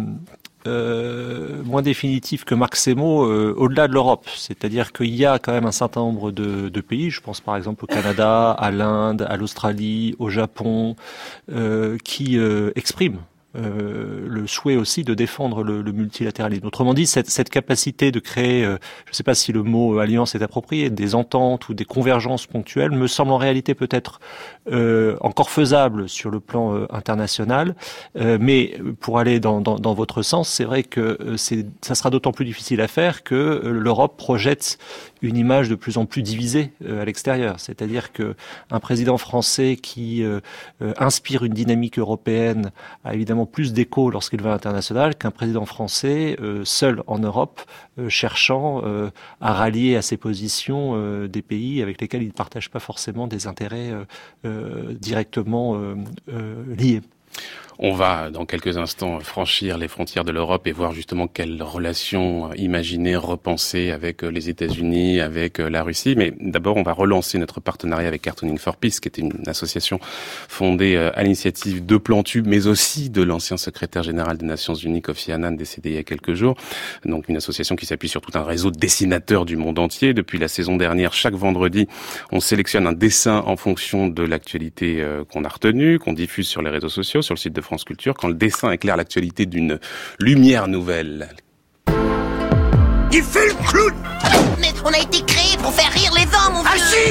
euh, moins définitif que Marc Semo euh, au-delà de l'Europe. C'est-à-dire qu'il y a quand même un certain nombre de, de pays, je pense par exemple au Canada, à l'Inde, à l'Australie, au Japon, euh, qui euh, expriment euh, le souhait aussi de défendre le, le multilatéralisme. Autrement dit, cette, cette capacité de créer, euh, je ne sais pas si le mot alliance est approprié, des ententes ou des convergences ponctuelles me semble en réalité peut-être euh, encore faisable sur le plan euh, international, euh, mais pour aller dans, dans, dans votre sens, c'est vrai que euh, c'est, ça sera d'autant plus difficile à faire que euh, l'Europe projette une image de plus en plus divisée euh, à l'extérieur. C'est-à-dire que un président français qui euh, euh, inspire une dynamique européenne a évidemment plus d'écho lorsqu'il va à l'international qu'un président français euh, seul en Europe euh, cherchant euh, à rallier à ses positions euh, des pays avec lesquels il ne partage pas forcément des intérêts euh, euh, directement euh, euh, liés. On va, dans quelques instants, franchir les frontières de l'Europe et voir justement quelles relations imaginer, repenser avec les États-Unis, avec la Russie. Mais d'abord, on va relancer notre partenariat avec Cartooning for Peace, qui était une association fondée à l'initiative de Plantu, mais aussi de l'ancien secrétaire général des Nations Unies, Kofi Annan, décédé il y a quelques jours. Donc une association qui s'appuie sur tout un réseau de dessinateurs du monde entier. Depuis la saison dernière, chaque vendredi, on sélectionne un dessin en fonction de l'actualité qu'on a retenue, qu'on diffuse sur les réseaux sociaux, sur le site de France Culture, quand le dessin éclaire l'actualité d'une lumière nouvelle. Il fait le clown. Mais on a été créé pour faire rire les hommes, mon vieux. Ah si.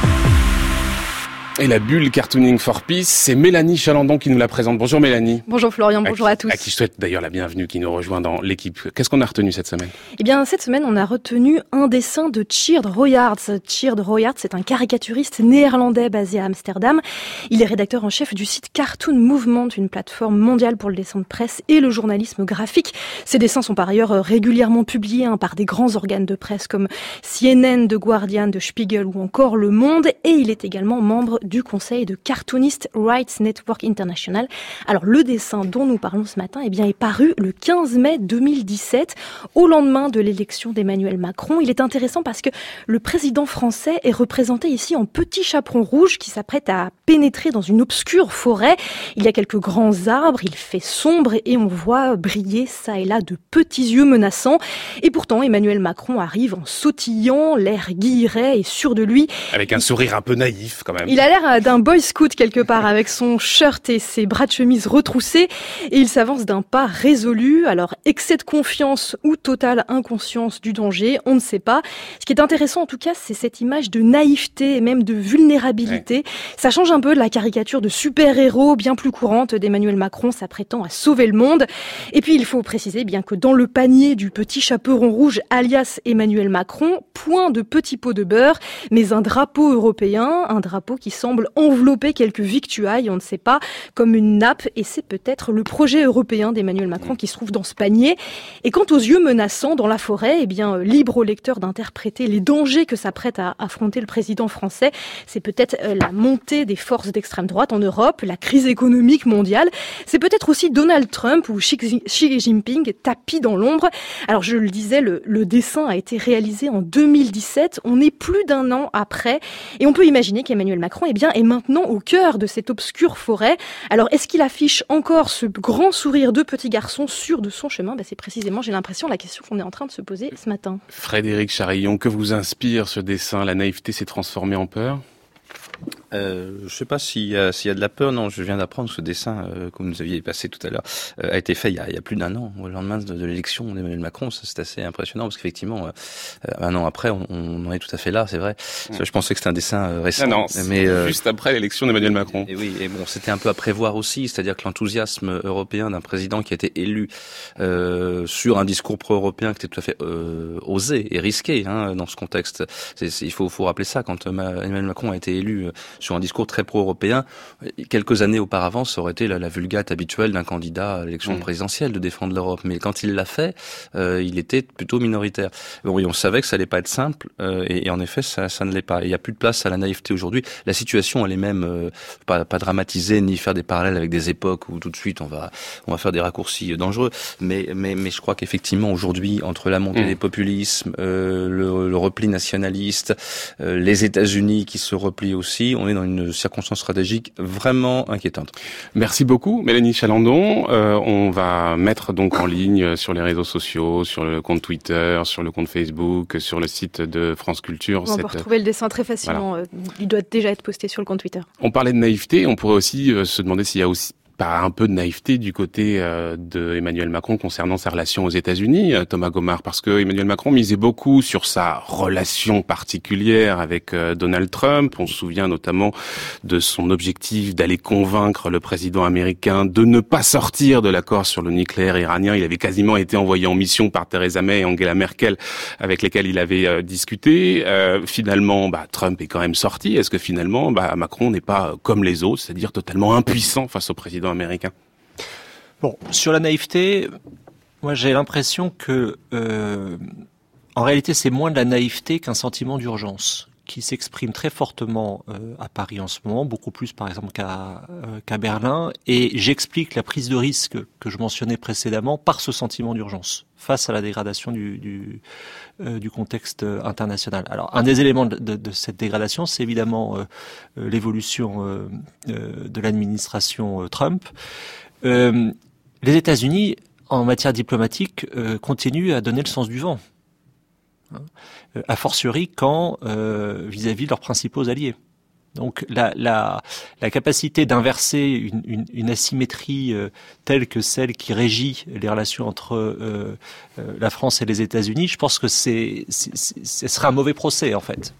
Et la bulle Cartooning for Peace, c'est Mélanie Chalandon qui nous la présente. Bonjour Mélanie. Bonjour Florian, bonjour à, à tous. À qui je souhaite d'ailleurs la bienvenue, qui nous rejoint dans l'équipe. Qu'est-ce qu'on a retenu cette semaine ? Eh bien, cette semaine, on a retenu un dessin de Tjeerd Royaerts. Tjeerd Royaerts, c'est un caricaturiste néerlandais basé à Amsterdam. Il est rédacteur en chef du site Cartoon Movement, une plateforme mondiale pour le dessin de presse et le journalisme graphique. Ses dessins sont par ailleurs régulièrement publiés hein, par des grands organes de presse comme C N N, The Guardian, The Spiegel ou encore Le Monde. Et il est également membre du conseil de Cartoonist Rights Network International. Alors le dessin dont nous parlons ce matin eh bien, est paru le quinze mai deux mille dix-sept, au lendemain de l'élection d'Emmanuel Macron. Il est intéressant parce que le président français est représenté ici en petit chaperon rouge qui s'apprête à pénétrer dans une obscure forêt. Il y a quelques grands arbres, il fait sombre et on voit briller ça et là de petits yeux menaçants. Et pourtant Emmanuel Macron arrive en sautillant, l'air guilleret et sûr de lui. Avec un sourire un peu naïf quand même. Il a l'air d'un boy scout quelque part avec son shirt et ses bras de chemise retroussés et il s'avance d'un pas résolu. Alors excès de confiance ou totale inconscience du danger, on ne sait pas. Ce qui est intéressant en tout cas, c'est cette image de naïveté et même de vulnérabilité. Ouais. Ça change un peu de la caricature de super-héros bien plus courante d'Emmanuel Macron s'apprêtant à sauver le monde. Et puis il faut préciser bien que dans le panier du petit chaperon rouge alias Emmanuel Macron, point de petit pot de beurre, mais un drapeau européen, un drapeau qui semble envelopper quelques victuailles, on ne sait pas, comme une nappe, et c'est peut-être le projet européen d'Emmanuel Macron qui se trouve dans ce panier. Et quant aux yeux menaçants dans la forêt, eh bien, libre au lecteur d'interpréter les dangers que s'apprête à affronter le président français. C'est peut-être la montée des forces d'extrême droite en Europe, la crise économique mondiale. C'est peut-être aussi Donald Trump ou Xi Jinping tapis dans l'ombre. Alors, je le disais, le, le dessin a été réalisé en deux mille dix-sept. On est plus d'un an après. Et on peut imaginer qu'Emmanuel Macron, eh bien, est maintenant au cœur de cette obscure forêt. Alors, est-ce qu'il affiche encore ce grand sourire de petit garçon sûr de son chemin ? Ben, c'est précisément, j'ai l'impression, la question qu'on est en train de se poser ce matin. Frédéric Charillon, que vous inspire ce dessin ? La naïveté s'est transformée en peur ? Euh, je ne sais pas s'il y, a, s'il y a de la peur. Non, je viens d'apprendre que ce dessin euh, que vous nous aviez passé tout à l'heure euh, a été fait il y a, il y a plus d'un an, au lendemain de, de l'élection d'Emmanuel Macron. Ça, c'est assez impressionnant parce qu'effectivement, euh, un an après, on, on en est tout à fait là, c'est vrai. Ça, je pensais que c'était un dessin euh, récent. Non, non, mais euh, juste après l'élection d'Emmanuel Macron. Et oui, et bon, c'était un peu à prévoir aussi, c'est-à-dire que l'enthousiasme européen d'un président qui a été élu euh, sur un discours pro-européen qui était tout à fait euh, osé et risqué hein, dans ce contexte. C'est, c'est, il faut, faut rappeler ça quand euh, Emmanuel Macron a été élu euh, sur un discours très pro-européen. Quelques années auparavant, ça aurait été la, la vulgate habituelle d'un candidat à l'élection mmh. présidentielle de défendre l'Europe. Mais quand il l'a fait, euh, il était plutôt minoritaire. Bon, oui, on savait que ça allait pas être simple, euh, et, et en effet, ça, ça ne l'est pas. Il y a plus de place à la naïveté aujourd'hui. La situation, elle est même euh, pas, pas dramatisée, ni faire des parallèles avec des époques où tout de suite on va, on va faire des raccourcis dangereux. Mais, mais, mais je crois qu'effectivement aujourd'hui, entre la montée mmh. des populismes, euh, le, le repli nationaliste, euh, les États-Unis qui se replient aussi, on est dans une circonstance stratégique vraiment inquiétante. Merci beaucoup, Mélanie Chalandon. Euh, on va mettre donc en ligne sur les réseaux sociaux, sur le compte Twitter, sur le compte Facebook, sur le site de France Culture. On cette... peut retrouver le dessin très facilement. Voilà. Il doit déjà être posté sur le compte Twitter. On parlait de naïveté. On pourrait aussi euh, se demander s'il y a aussi pas un peu de naïveté du côté euh, de Emmanuel Macron concernant sa relation aux États-Unis, euh, Thomas Gomard, parce que Emmanuel Macron misait beaucoup sur sa relation particulière avec euh, Donald Trump. On se souvient notamment de son objectif d'aller convaincre le président américain de ne pas sortir de l'accord sur le nucléaire iranien. Il avait quasiment été envoyé en mission par Theresa May et Angela Merkel, avec lesquels il avait euh, discuté. Euh, finalement, bah, Trump est quand même sorti. Est-ce que finalement, bah, Macron n'est pas euh, comme les autres, c'est-à-dire totalement impuissant face au président américain? Bon, sur la naïveté, moi j'ai l'impression que, euh, en réalité, c'est moins de la naïveté qu'un sentiment d'urgence qui s'exprime très fortement euh, à Paris en ce moment, beaucoup plus par exemple qu'à euh, qu'à Berlin, et j'explique la prise de risque que je mentionnais précédemment par ce sentiment d'urgence face à la dégradation du du, euh, du contexte international. Alors, un des éléments de, de, de cette dégradation, c'est évidemment euh, euh, l'évolution euh, euh, de l'administration euh, Trump. Euh, les États-Unis, en matière diplomatique, euh, continuent à donner le sens du vent. Hein, a fortiori quand euh, vis-à-vis de leurs principaux alliés. Donc la, la, la capacité d'inverser une, une, une asymétrie euh, telle que celle qui régit les relations entre euh, euh, la France et les États-Unis, je pense que c'est, c'est, c'est, ce serait un mauvais procès en fait.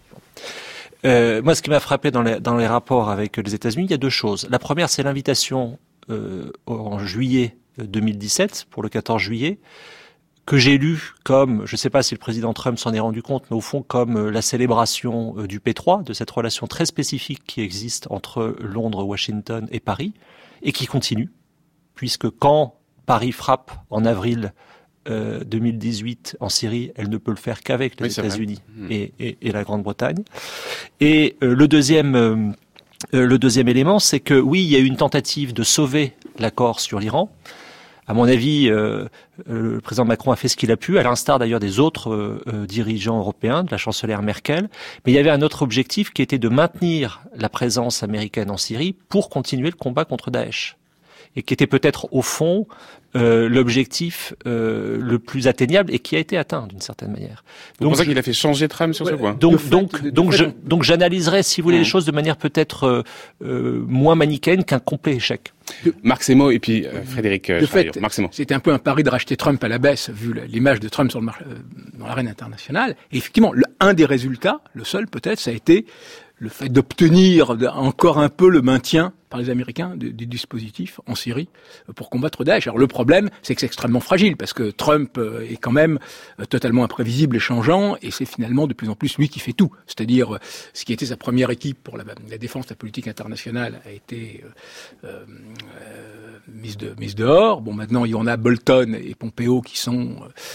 Euh, moi, ce qui m'a frappé dans les, dans les rapports avec les États-Unis, il y a deux choses. La première, c'est l'invitation euh, en juillet deux mille dix-sept, pour le quatorze juillet, que j'ai lu comme, je ne sais pas si le président Trump s'en est rendu compte, mais au fond comme la célébration du P trois, de cette relation très spécifique qui existe entre Londres, Washington et Paris, et qui continue, puisque quand Paris frappe en avril euh, deux mille dix-huit en Syrie, elle ne peut le faire qu'avec les oui, États-Unis et, et, et la Grande-Bretagne. Et euh, le deuxième... Euh, le deuxième élément, c'est que oui, il y a eu une tentative de sauver l'accord sur l'Iran. À mon avis, euh, le président Macron a fait ce qu'il a pu, à l'instar d'ailleurs des autres euh, dirigeants européens, de la chancelière Merkel. Mais il y avait un autre objectif qui était de maintenir la présence américaine en Syrie pour continuer le combat contre Daesh. Et qui était peut-être au fond euh, l'objectif euh, le plus atteignable et qui a été atteint d'une certaine manière. C'est pour ça qu'il a fait changer Trump sur ouais, ce point. Donc, fait, donc, donc, je, donc, j'analyserais, si vous voulez, mmh. les choses de manière peut-être euh, euh, moins manichéenne qu'un complet échec. De, Marc Semo et puis euh, Frédéric euh, Chariot. Marc Semo. C'était un peu un pari de racheter Trump à la baisse, vu l'image de Trump sur le mar- euh, dans l'arène internationale. Et effectivement, le, un des résultats, le seul peut-être, ça a été le fait d'obtenir encore un peu le maintien par les Américains du, du dispositif en Syrie pour combattre Daesh. Alors le problème, c'est que c'est extrêmement fragile parce que Trump est quand même totalement imprévisible et changeant, et c'est finalement de plus en plus lui qui fait tout. C'est-à-dire, ce qui était sa première équipe pour la, la défense de la politique internationale a été euh, euh, mise, de, mise dehors. Bon, maintenant, il y en a Bolton et Pompeo qui sont...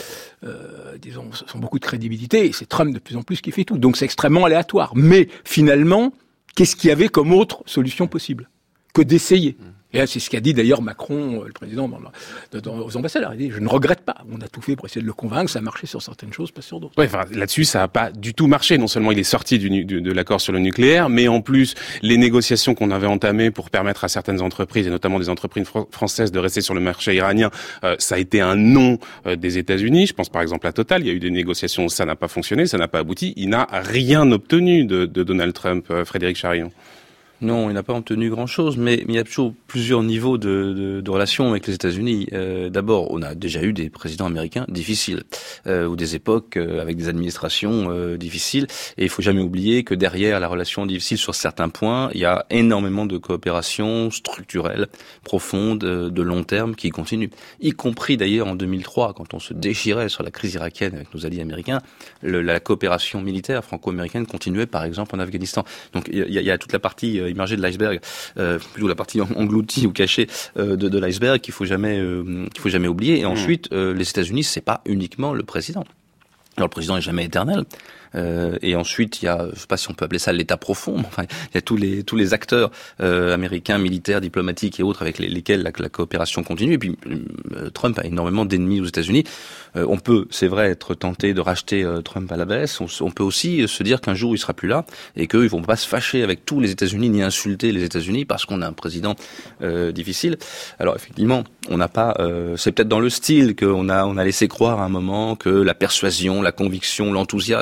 Euh, disons, sont beaucoup de crédibilité, et c'est Trump de plus en plus qui fait tout. Donc c'est extrêmement aléatoire. Mais finalement, qu'est-ce qu'il y avait comme autre solution possible que d'essayer? Et là, c'est ce qu'a dit d'ailleurs Macron, le président, dans la, dans, aux ambassadeurs. Il dit, je ne regrette pas. On a tout fait pour essayer de le convaincre. Ça a marché sur certaines choses, pas sur d'autres. Ouais, enfin, là-dessus, ça n'a pas du tout marché. Non seulement il est sorti du, du, de l'accord sur le nucléaire, mais en plus, les négociations qu'on avait entamées pour permettre à certaines entreprises, et notamment des entreprises fr- françaises, de rester sur le marché iranien, euh, ça a été un non euh, des États-Unis. Je pense par exemple à Total. Il y a eu des négociations, ça n'a pas fonctionné, ça n'a pas abouti. Il n'a rien obtenu de, de Donald Trump, euh, Frédéric Chariot. Non, il n'a pas obtenu grand-chose, mais, mais il y a toujours plusieurs niveaux de, de, de relations avec les États-Unis. Euh, d'abord, on a déjà eu des présidents américains difficiles, euh, ou des époques euh, avec des administrations euh, difficiles. Et il faut jamais oublier que derrière la relation difficile sur certains points, il y a énormément de coopération structurelle, profonde, de long terme, qui continue. Y compris d'ailleurs en deux mille trois, quand on se déchirait sur la crise irakienne avec nos alliés américains, le, la coopération militaire franco-américaine continuait, par exemple, en Afghanistan. Donc il y a, il y a toute la partie euh, immergée de l'iceberg, euh, plutôt la partie engloutie ou cachée euh, de, de l'iceberg qu'il faut jamais euh, qu'il faut jamais oublier. Et ensuite, euh, les États-Unis, c'est pas uniquement le président. Alors le président n'est jamais éternel. Euh, et ensuite, il y a, je sais pas si on peut appeler ça l'État profond, mais enfin, il y a tous les tous les acteurs euh, américains, militaires, diplomatiques et autres avec les, lesquels la, la coopération continue. Et puis, euh, Trump a énormément d'ennemis aux États-Unis. Euh, on peut, c'est vrai, être tenté de racheter euh, Trump à la baisse. On, on peut aussi se dire qu'un jour il sera plus là et qu'ils vont pas se fâcher avec tous les États-Unis ni insulter les États-Unis parce qu'on a un président euh, difficile. Alors effectivement, on n'a pas. Euh, c'est peut-être dans le style qu'on a on a laissé croire à un moment que la persuasion, la conviction, l'enthousiasme du président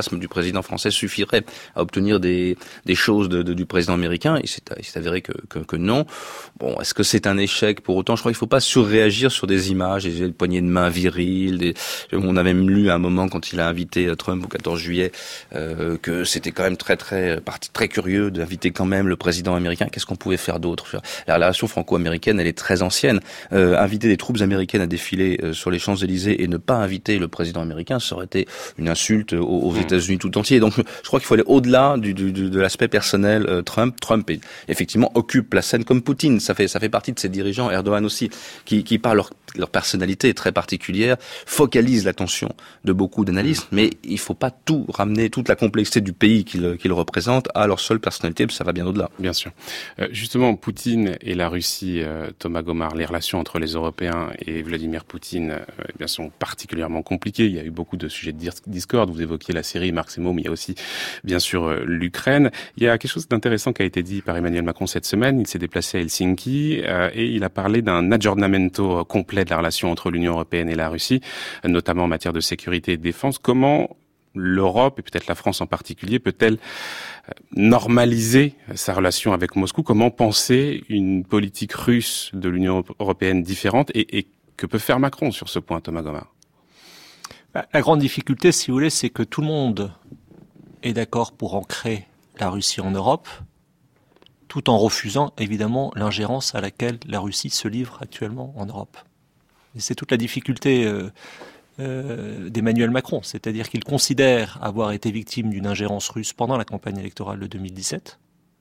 président français suffirait à obtenir des, des choses de, de, du président américain. Il s'est, il s'est avéré que, que, que non. Bon, est-ce que c'est un échec pour autant? Je crois qu'il ne faut pas surréagir sur des images, des poignées de main viriles. Des... On a même lu à un moment quand il a invité Trump au quatorze juillet euh, que c'était quand même très très parti très curieux d'inviter quand même le président américain. Qu'est-ce qu'on pouvait faire d'autre? La relation franco-américaine, elle est très ancienne. Euh, inviter des troupes américaines à défiler euh, sur les Champs-Élysées et ne pas inviter le président américain, ça aurait été une insulte aux, aux États-Unis tout entier. Donc, je crois qu'il faut aller au-delà du, du, du, de l'aspect personnel. Euh, Trump, Trump, est, effectivement, occupe la scène comme Poutine. Ça fait, ça fait partie de ces dirigeants, Erdogan aussi, qui, qui par leur, leur personnalité très particulière, focalisent l'attention de beaucoup d'analystes. Mais il faut pas tout ramener, toute la complexité du pays qu'ils, qu'ils représentent à leur seule personnalité, ça va bien au-delà. Bien sûr. Euh, justement, Poutine et la Russie, euh, Thomas Gomard, les relations entre les Européens et Vladimir Poutine euh, eh bien, sont particulièrement compliquées. Il y a eu beaucoup de sujets de discorde. Vous évoquiez la Syrie, Marc Semo, mais il y a aussi, bien sûr, euh, l'Ukraine. Il y a quelque chose d'intéressant qui a été dit par Emmanuel Macron cette semaine. Il s'est déplacé à Helsinki euh, et il a parlé d'un aggiornamento complet de la relation entre l'Union européenne et la Russie, notamment en matière de sécurité et de défense. Comment l'Europe, et peut-être la France en particulier, peut-elle normaliser sa relation avec Moscou? Comment penser une politique russe de l'Union européenne différente et, et que peut faire Macron sur ce point, Thomas Gomard? La grande difficulté, si vous voulez, c'est que tout le monde est d'accord pour ancrer la Russie en Europe, tout en refusant évidemment l'ingérence à laquelle la Russie se livre actuellement en Europe. Et c'est toute la difficulté euh, euh, d'Emmanuel Macron, c'est-à-dire qu'il considère avoir été victime d'une ingérence russe pendant la campagne électorale de deux mille dix-sept.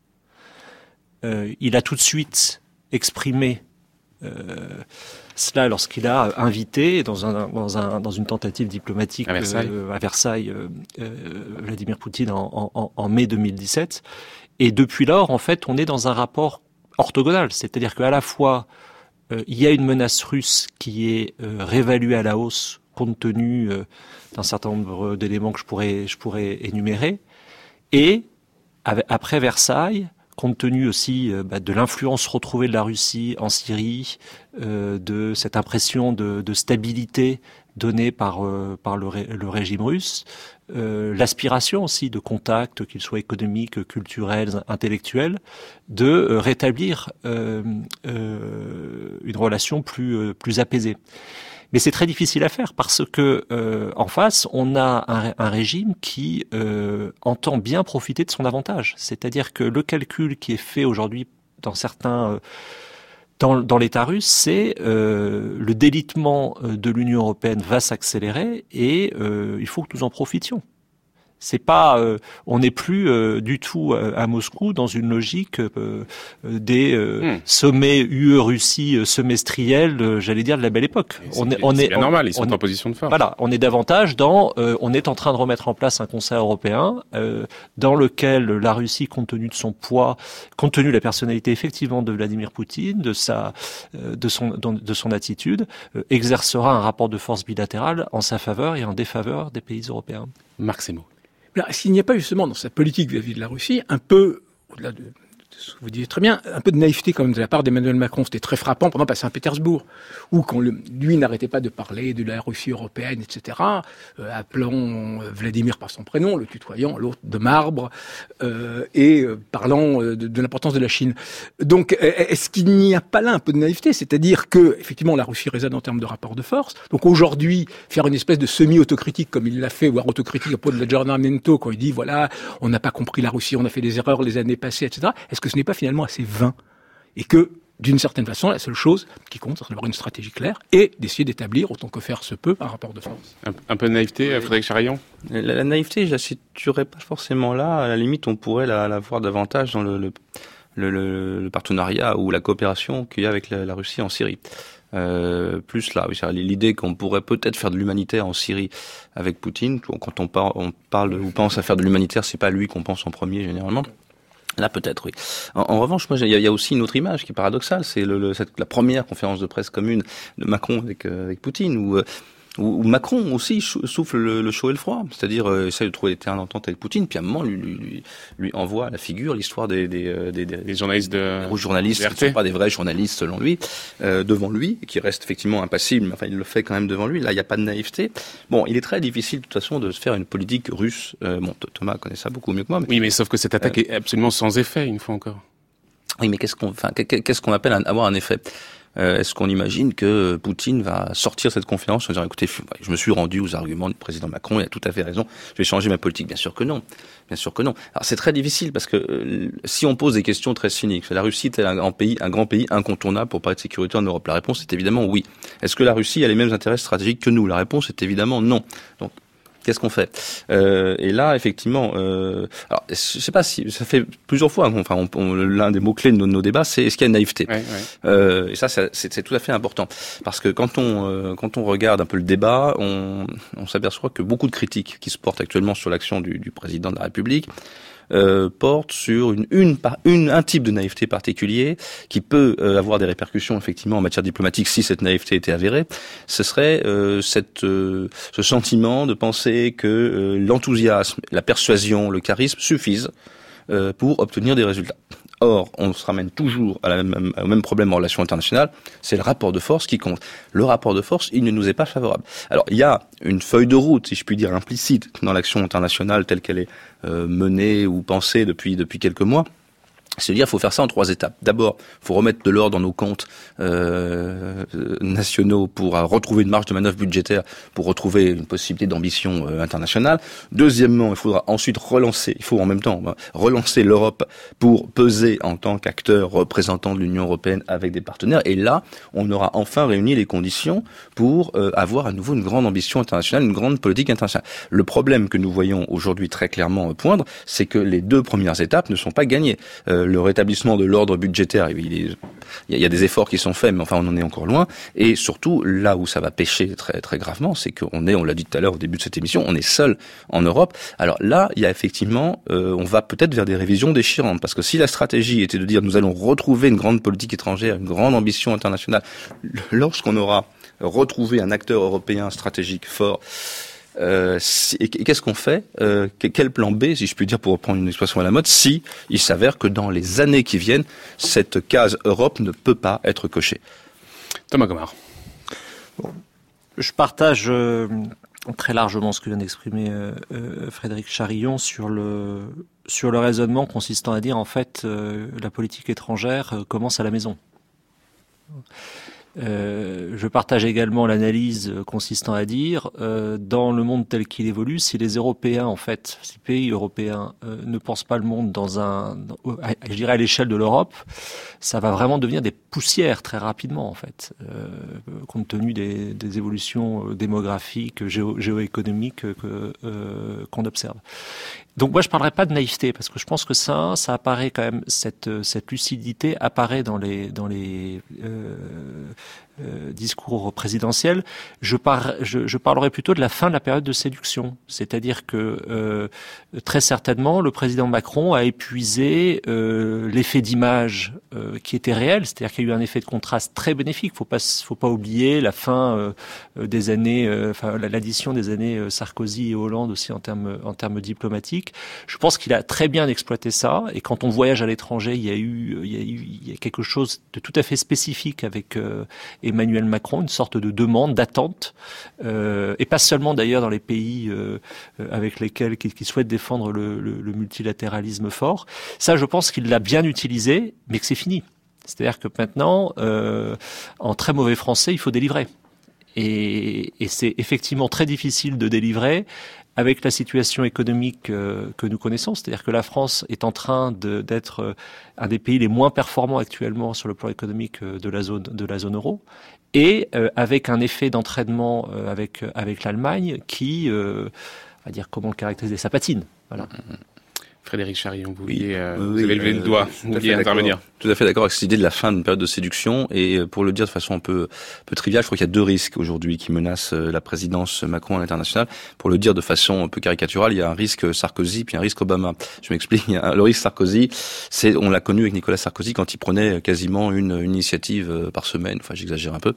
Euh, il a tout de suite exprimé euh, cela lorsqu'il a invité dans, un, dans, un, dans une tentative diplomatique à Versailles, euh, à Versailles euh, euh, Vladimir Poutine en, en, en mai deux mille dix-sept. Et depuis lors, en fait, on est dans un rapport orthogonal, c'est-à-dire qu'à la fois euh, il y a une menace russe qui est euh, réévaluée à la hausse compte tenu euh, d'un certain nombre d'éléments que je pourrais, je pourrais énumérer, et avec, après Versailles, compte tenu aussi euh, bah, de l'influence retrouvée de la Russie en Syrie, euh, de cette impression de, de stabilité donnée par, euh, par le, ré, le régime russe, euh, l'aspiration aussi de contacts, qu'ils soient économiques, culturels, intellectuels, de euh, rétablir euh, euh, une relation plus, euh, plus apaisée. Mais c'est très difficile à faire parce que euh, en face, on a un, un régime qui euh, entend bien profiter de son avantage. C'est-à-dire que le calcul qui est fait aujourd'hui dans certains, euh, dans, dans l'État russe, c'est euh, le délitement de l'Union européenne va s'accélérer et euh, il faut que nous en profitions. C'est pas, euh, on n'est plus euh, du tout euh, à Moscou dans une logique euh, des euh, mmh. sommets U E-Russie euh, semestriels, euh, j'allais dire de la belle époque. On est, on est, c'est bien on, normal, ils sont en est, position de force. Voilà, on est davantage dans, euh, on est en train de remettre en place un Conseil européen euh, dans lequel la Russie, compte tenu de son poids, compte tenu de la personnalité effectivement de Vladimir Poutine, de sa, euh, de son, de son attitude, euh, exercera un rapport de force bilatéral en sa faveur et en défaveur des pays européens. Marc Semo. Est-ce qu'il n'y a pas justement dans sa politique vis-à-vis de la Russie un peu, au-delà de, de ce que vous disiez très bien, un peu de naïveté comme de la part d'Emmanuel Macron? C'était très frappant pendant à Saint-Pétersbourg, où quand le, lui n'arrêtait pas de parler de la Russie européenne, et cetera, euh, appelant Vladimir par son prénom, le tutoyant, l'autre de marbre, euh, et euh, parlant de, de l'importance de la Chine. Donc, est-ce qu'il n'y a pas là un peu de naïveté? C'est-à-dire que, effectivement, la Russie résonne en termes de rapport de force. Donc aujourd'hui, faire une espèce de semi-autocritique comme il l'a fait, voire autocritique à propos de l'aggiornamento, quand il dit, voilà, on n'a pas compris la Russie, on a fait des erreurs les années passées, et cetera. Est-ce que ce n'est pas finalement assez vain? Et que, d'une certaine façon, la seule chose qui compte, c'est d'avoir une stratégie claire et d'essayer d'établir, autant que faire se peut, un rapport de force. Un, un peu de naïveté, oui. Frédéric Charillon? La, la naïveté, je la situerais pas forcément là. À la limite, on pourrait la, la voir davantage dans le, le, le, le, le partenariat ou la coopération qu'il y a avec la, la Russie en Syrie. Euh, plus là, oui, c'est l'idée qu'on pourrait peut-être faire de l'humanitaire en Syrie avec Poutine. Quand on parle, on parle ou pense à faire de l'humanitaire, c'est pas lui qu'on pense en premier généralement. Là, peut-être, oui. En, en revanche, moi, il y, y a aussi une autre image qui est paradoxale. C'est le, le, cette, la première conférence de presse commune de Macron avec, euh, avec Poutine, où euh, où Macron aussi souffle le, le chaud et le froid, c'est-à-dire euh, essaie de trouver des terrains d'entente avec Poutine, puis à un moment lui, lui, lui envoie à la figure l'histoire des, des, des, des, des journalistes de des journalistes qui ne sont pas des vrais journalistes selon lui, euh, devant lui, qui restent effectivement impassibles, mais enfin il le fait quand même devant lui. Là, il n'y a pas de naïveté. Bon, il est très difficile de toute façon de se faire une politique russe. Euh, bon, Thomas connaît ça beaucoup mieux que moi. Mais, oui, mais sauf que cette attaque euh, est absolument sans effet, une fois encore. Oui, mais qu'est-ce qu'on, enfin, qu'est-ce qu'on appelle un, avoir un effet? Euh, est-ce qu'on imagine que Poutine va sortir cette conférence en disant écoutez, je me suis rendu aux arguments du président Macron, il a tout à fait raison, je vais changer ma politique? Bien sûr que non, bien sûr que non. Alors c'est très difficile parce que euh, si on pose des questions très cyniques, la Russie est un grand pays, un grand pays incontournable pour parler de sécurité en Europe? La réponse est évidemment oui. Est-ce que la Russie a les mêmes intérêts stratégiques que nous? La réponse est évidemment non. Donc qu'est-ce qu'on fait? euh, Et là, effectivement, euh, alors je sais pas si ça fait plusieurs fois. Enfin, on, on, l'un des mots clés de nos, nos débats, c'est est-ce qu'il y a une naïveté? Ouais, ouais. Euh, et ça, ça c'est, c'est tout à fait important parce que quand on euh, quand on regarde un peu le débat, on, on s'aperçoit que beaucoup de critiques qui se portent actuellement sur l'action du, du président de la République Euh, porte sur une, une, une, un type de naïveté particulier qui peut euh, avoir des répercussions effectivement en matière diplomatique si cette naïveté était avérée. Ce serait euh, cette, euh, ce sentiment de penser que euh, l'enthousiasme, la persuasion, le charisme suffisent euh, pour obtenir des résultats. Or, on se ramène toujours à la même, au même problème en relations internationales, c'est le rapport de force qui compte. Le rapport de force, il ne nous est pas favorable. Alors, il y a une feuille de route, si je puis dire, implicite dans l'action internationale telle qu'elle est euh, menée ou pensée depuis depuis quelques mois. C'est-à-dire, il faut faire ça en trois étapes. D'abord, il faut remettre de l'ordre dans nos comptes euh, nationaux pour euh, retrouver une marge de manœuvre budgétaire, pour retrouver une possibilité d'ambition euh, internationale. Deuxièmement, il faudra ensuite relancer, il faut en même temps relancer l'Europe pour peser en tant qu'acteur représentant de l'Union européenne avec des partenaires. Et là, on aura enfin réuni les conditions pour euh, avoir à nouveau une grande ambition internationale, une grande politique internationale. Le problème que nous voyons aujourd'hui très clairement poindre, c'est que les deux premières étapes ne sont pas gagnées. Euh, le rétablissement de l'ordre budgétaire, il, est, il y a des efforts qui sont faits, mais enfin on en est encore loin. Et surtout, là où ça va pêcher très très gravement, c'est qu'on est, on l'a dit tout à l'heure au début de cette émission, on est seul en Europe. Alors là, il y a effectivement, euh, on va peut-être vers des révisions déchirantes, parce que si la stratégie était de dire nous allons retrouver une grande politique étrangère, une grande ambition internationale, lorsqu'on aura retrouvé un acteur européen stratégique fort, Euh, si, et qu'est-ce qu'on fait euh, Quel plan B, si je puis dire, pour reprendre une expression à la mode, si il s'avère que dans les années qui viennent, cette case Europe ne peut pas être cochée? Thomas Gomard. Bon, je partage euh, très largement ce que vient d'exprimer euh, euh, Frédéric Charillon sur le sur le raisonnement consistant à dire en fait euh, la politique étrangère euh, commence à la maison. Euh, je partage également l'analyse consistant à dire euh, dans le monde tel qu'il évolue, si les Européens, en fait, si les pays européens euh, ne pensent pas le monde dans un, dans, je dirais à l'échelle de l'Europe, ça va vraiment devenir des poussières très rapidement, en fait, euh, compte tenu des, des évolutions démographiques, géo, géoéconomiques que, euh, qu'on observe. Donc moi je parlerai pas de naïveté parce que je pense que ça, ça apparaît quand même, cette cette lucidité apparaît dans les dans les euh, euh, discours présidentiels. Je, par, je, je parlerai plutôt de la fin de la période de séduction, c'est-à-dire que euh, très certainement le président Macron a épuisé euh, l'effet d'image euh, qui était réel, c'est-à-dire qu'il y a eu un effet de contraste très bénéfique. Faut pas faut pas oublier la fin euh, des années, euh, enfin l'addition des années Sarkozy et Hollande aussi en termes en termes diplomatiques. Je pense qu'il a très bien exploité ça, et quand on voyage à l'étranger, il y a eu, il y a eu, il y a quelque chose de tout à fait spécifique avec euh, Emmanuel Macron, une sorte de demande, d'attente, euh, et pas seulement d'ailleurs dans les pays euh, avec lesquels qui, qui souhaitent défendre le, le, le multilatéralisme fort. Ça, je pense qu'il l'a bien utilisé, mais que c'est fini. C'est-à-dire que maintenant, euh, en très mauvais français, il faut délivrer. Et, et c'est effectivement très difficile de délivrer avec la situation économique euh, que nous connaissons, c'est-à-dire que la France est en train de, d'être euh, un des pays les moins performants actuellement sur le plan économique euh, de la zone de la zone euro, et euh, avec un effet d'entraînement euh, avec avec l'Allemagne qui, euh, on va dire comment le caractériser, ça patine. Voilà. Frédéric Charillon, vous, vouliez, euh, oui, vous avez levé euh, le doigt, vous vouliez intervenir. Tout à fait d'accord avec cette idée de la fin d'une période de séduction, et pour le dire de façon un peu, un peu triviale, je crois qu'il y a deux risques aujourd'hui qui menacent la présidence Macron à l'international. Pour le dire de façon un peu caricaturale, il y a un risque Sarkozy puis un risque Obama. Je m'explique. Le risque Sarkozy, c'est, on l'a connu avec Nicolas Sarkozy quand il prenait quasiment une, une initiative par semaine. Enfin, j'exagère un peu.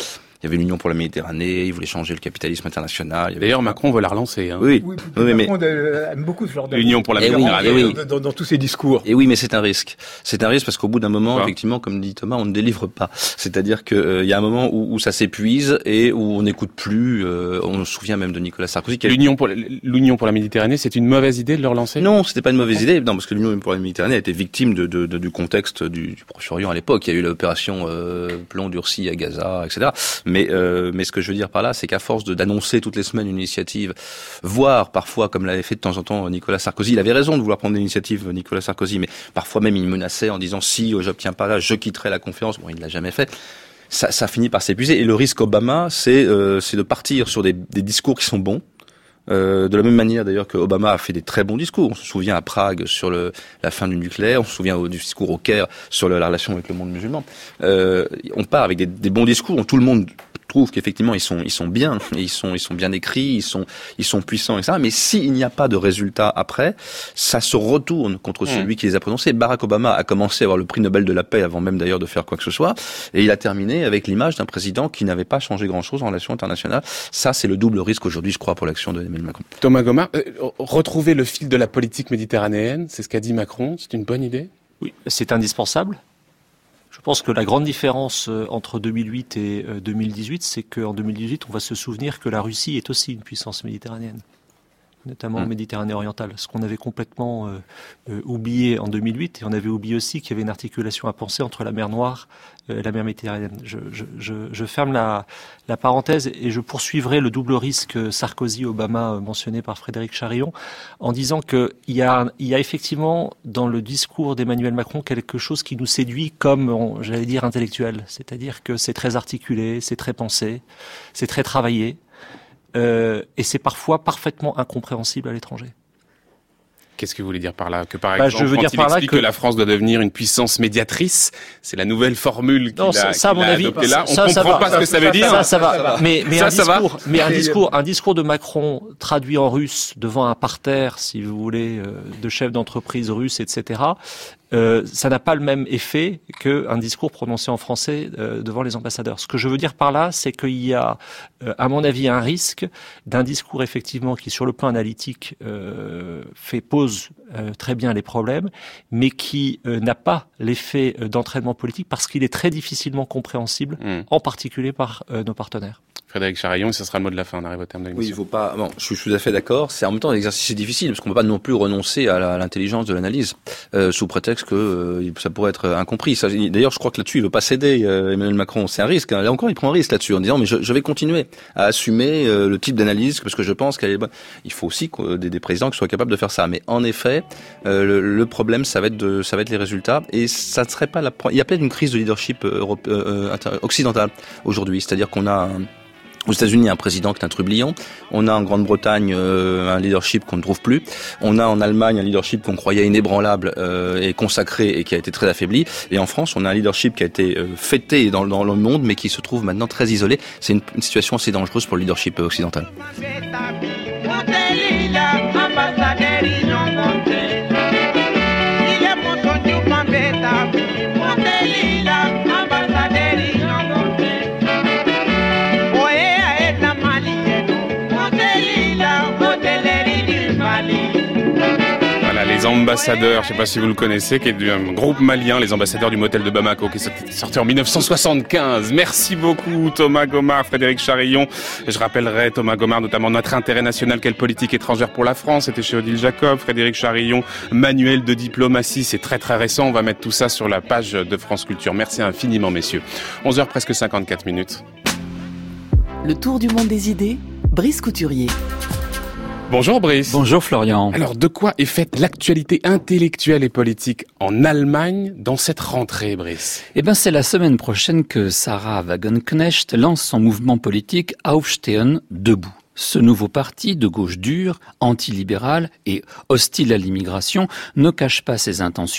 Il y avait l'Union pour la Méditerranée, il voulait changer le capitalisme international. Il y avait... D'ailleurs, Macron veut la relancer. Hein. Oui, oui, oui, Macron mais... aime beaucoup ce genre de... L'Union pour la et Méditerranée. Oui, oui. Dans, dans, dans tous ses discours. Et oui, mais c'est un risque. C'est un risque parce qu'au bout d'un moment, Quoi effectivement, comme dit Thomas, on ne délivre pas. C'est-à-dire qu'il euh, y a un moment où, où ça s'épuise et où on n'écoute plus. Euh, on se souvient même de Nicolas Sarkozy. Qui a... L'Union pour, l'Union pour la Méditerranée, c'est une mauvaise idée de le relancer ? Non, c'était pas une mauvaise idée. Non, parce que l'Union pour la Méditerranée a été victime de, de, de du contexte du, du Proche-Orient à l'époque. Il y a eu l'opération euh, plomb durci à Gaza, et cetera. Mais, euh, mais ce que je veux dire par là, c'est qu'à force de, d'annoncer toutes les semaines une initiative, voire parfois, comme l'avait fait de temps en temps Nicolas Sarkozy, il avait raison de vouloir prendre l'initiative, Nicolas Sarkozy, mais parfois même il menaçait en disant si j'obtiens pas là, je quitterai la conférence. Bon, il ne l'a jamais fait. Ça, ça finit par s'épuiser. Et le risque Obama, c'est, euh, c'est de partir sur des, des discours qui sont bons. Euh, de la même manière d'ailleurs que Obama a fait des très bons discours. On se souvient à Prague sur le, la fin du nucléaire, on se souvient au, du discours au Caire sur le, la relation avec le monde musulman. Euh, on part avec des, des bons discours où tout le monde trouve qu'effectivement ils sont ils sont bien, ils sont ils sont bien écrits, ils sont ils sont puissants, et cetera. Mais s'il n'y a pas de résultat après, ça se retourne contre celui mmh. qui les a prononcés. Barack Obama a commencé à avoir le prix Nobel de la paix avant même d'ailleurs de faire quoi que ce soit, et il a terminé avec l'image d'un président qui n'avait pas changé grand-chose en relations internationales. Ça, c'est le double risque aujourd'hui, je crois, pour l'action d'Emmanuel Macron. Thomas Gomard, euh, retrouver le fil de la politique méditerranéenne, c'est ce qu'a dit Macron. C'est une bonne idée ? Oui, c'est indispensable. Je pense que la grande différence entre deux mille huit et deux mille dix-huit, c'est qu'en deux mille dix-huit, on va se souvenir que la Russie est aussi une puissance méditerranéenne, notamment en Méditerranée orientale, ce qu'on avait complètement euh, euh, oublié en deux mille huit, et on avait oublié aussi qu'il y avait une articulation à penser entre la mer Noire et la mer Méditerranéenne. Je, je, je, je ferme la, la parenthèse et je poursuivrai le double risque Sarkozy-Obama mentionné par Frédéric Charillon en disant qu'il y a, il y a effectivement dans le discours d'Emmanuel Macron quelque chose qui nous séduit comme, j'allais dire, intellectuel. C'est-à-dire que c'est très articulé, c'est très pensé, c'est très travaillé. Euh, et c'est parfois parfaitement incompréhensible à l'étranger. Qu'est-ce que vous voulez dire par là ? Que par bah, exemple, je veux quand dire il par explique là que... que la France doit devenir une puissance médiatrice, c'est la nouvelle formule qu'il non, a, ça, qu'il ça, à mon a avis, adoptée là. On ça, comprend ça pas va, ce que ça veut ça, dire. Ça, ça va. Mais, mais, ça, un, ça discours, va. mais un discours, un discours de Macron traduit en russe devant un parterre, si vous voulez, euh, de chefs d'entreprise russes, et cetera. Euh, ça n'a pas le même effet qu'un discours prononcé en français euh, devant les ambassadeurs. Ce que je veux dire par là, c'est qu'il y a, euh, à mon avis, un risque d'un discours effectivement qui, sur le plan analytique, euh, fait pose euh, très bien les problèmes, mais qui euh, n'a pas l'effet euh, d'entraînement politique parce qu'il est très difficilement compréhensible, mmh. en particulier par euh, nos partenaires. Frédéric Charillon, et ce sera le mot de la fin, on arrive au terme de l'émission. Oui, il faut pas. Bon, je suis tout à fait d'accord. C'est en même temps l'exercice est difficile parce qu'on ne peut pas non plus renoncer à, la, à l'intelligence de l'analyse euh, sous prétexte que euh, ça pourrait être incompris. Ça, d'ailleurs, je crois que là-dessus, il veut pas céder. Euh, Emmanuel Macron, c'est un risque. Hein. Là encore, il prend un risque là-dessus en disant mais je, je vais continuer à assumer euh, le type d'analyse parce que je pense qu'elle est bonne. Il faut aussi que des, des présidents qui soient capables de faire ça. Mais en effet, euh, le, le problème, ça va être de, ça va être les résultats et ça ne serait pas la. Il y a peut-être une crise de leadership europé, euh, occidental aujourd'hui, c'est-à-dire qu'on a un, aux États-Unis, un président qui est un trublion. On a en Grande-Bretagne euh, un leadership qu'on ne trouve plus. On a en Allemagne un leadership qu'on croyait inébranlable euh, et consacré et qui a été très affaibli. Et en France, on a un leadership qui a été euh, fêté dans, dans le monde, mais qui se trouve maintenant très isolé. C'est une, une situation assez dangereuse pour le leadership occidental. Les ambassadeurs, je ne sais pas si vous le connaissez, qui est un groupe malien, les ambassadeurs du motel de Bamako, qui est sorti en dix-neuf cent soixante-quinze. Merci beaucoup Thomas Gomard, Frédéric Charillon. Je rappellerai Thomas Gomard, notamment Notre intérêt national, quelle politique étrangère pour la France, c'était chez Odile Jacob. Frédéric Charillon, manuel de diplomatie, c'est très très récent. On va mettre tout ça sur la page de France Culture. Merci infiniment messieurs. onze heures presque cinquante-quatre minutes. Le tour du monde des idées, Brice Couturier. Bonjour Brice. Bonjour Florian. Alors de quoi est faite l'actualité intellectuelle et politique en Allemagne dans cette rentrée, Brice ? Eh ben c'est la semaine prochaine que Sarah Wagenknecht lance son mouvement politique Aufstehen, debout. Ce nouveau parti de gauche dure, antilibéral et hostile à l'immigration ne cache pas ses intentions,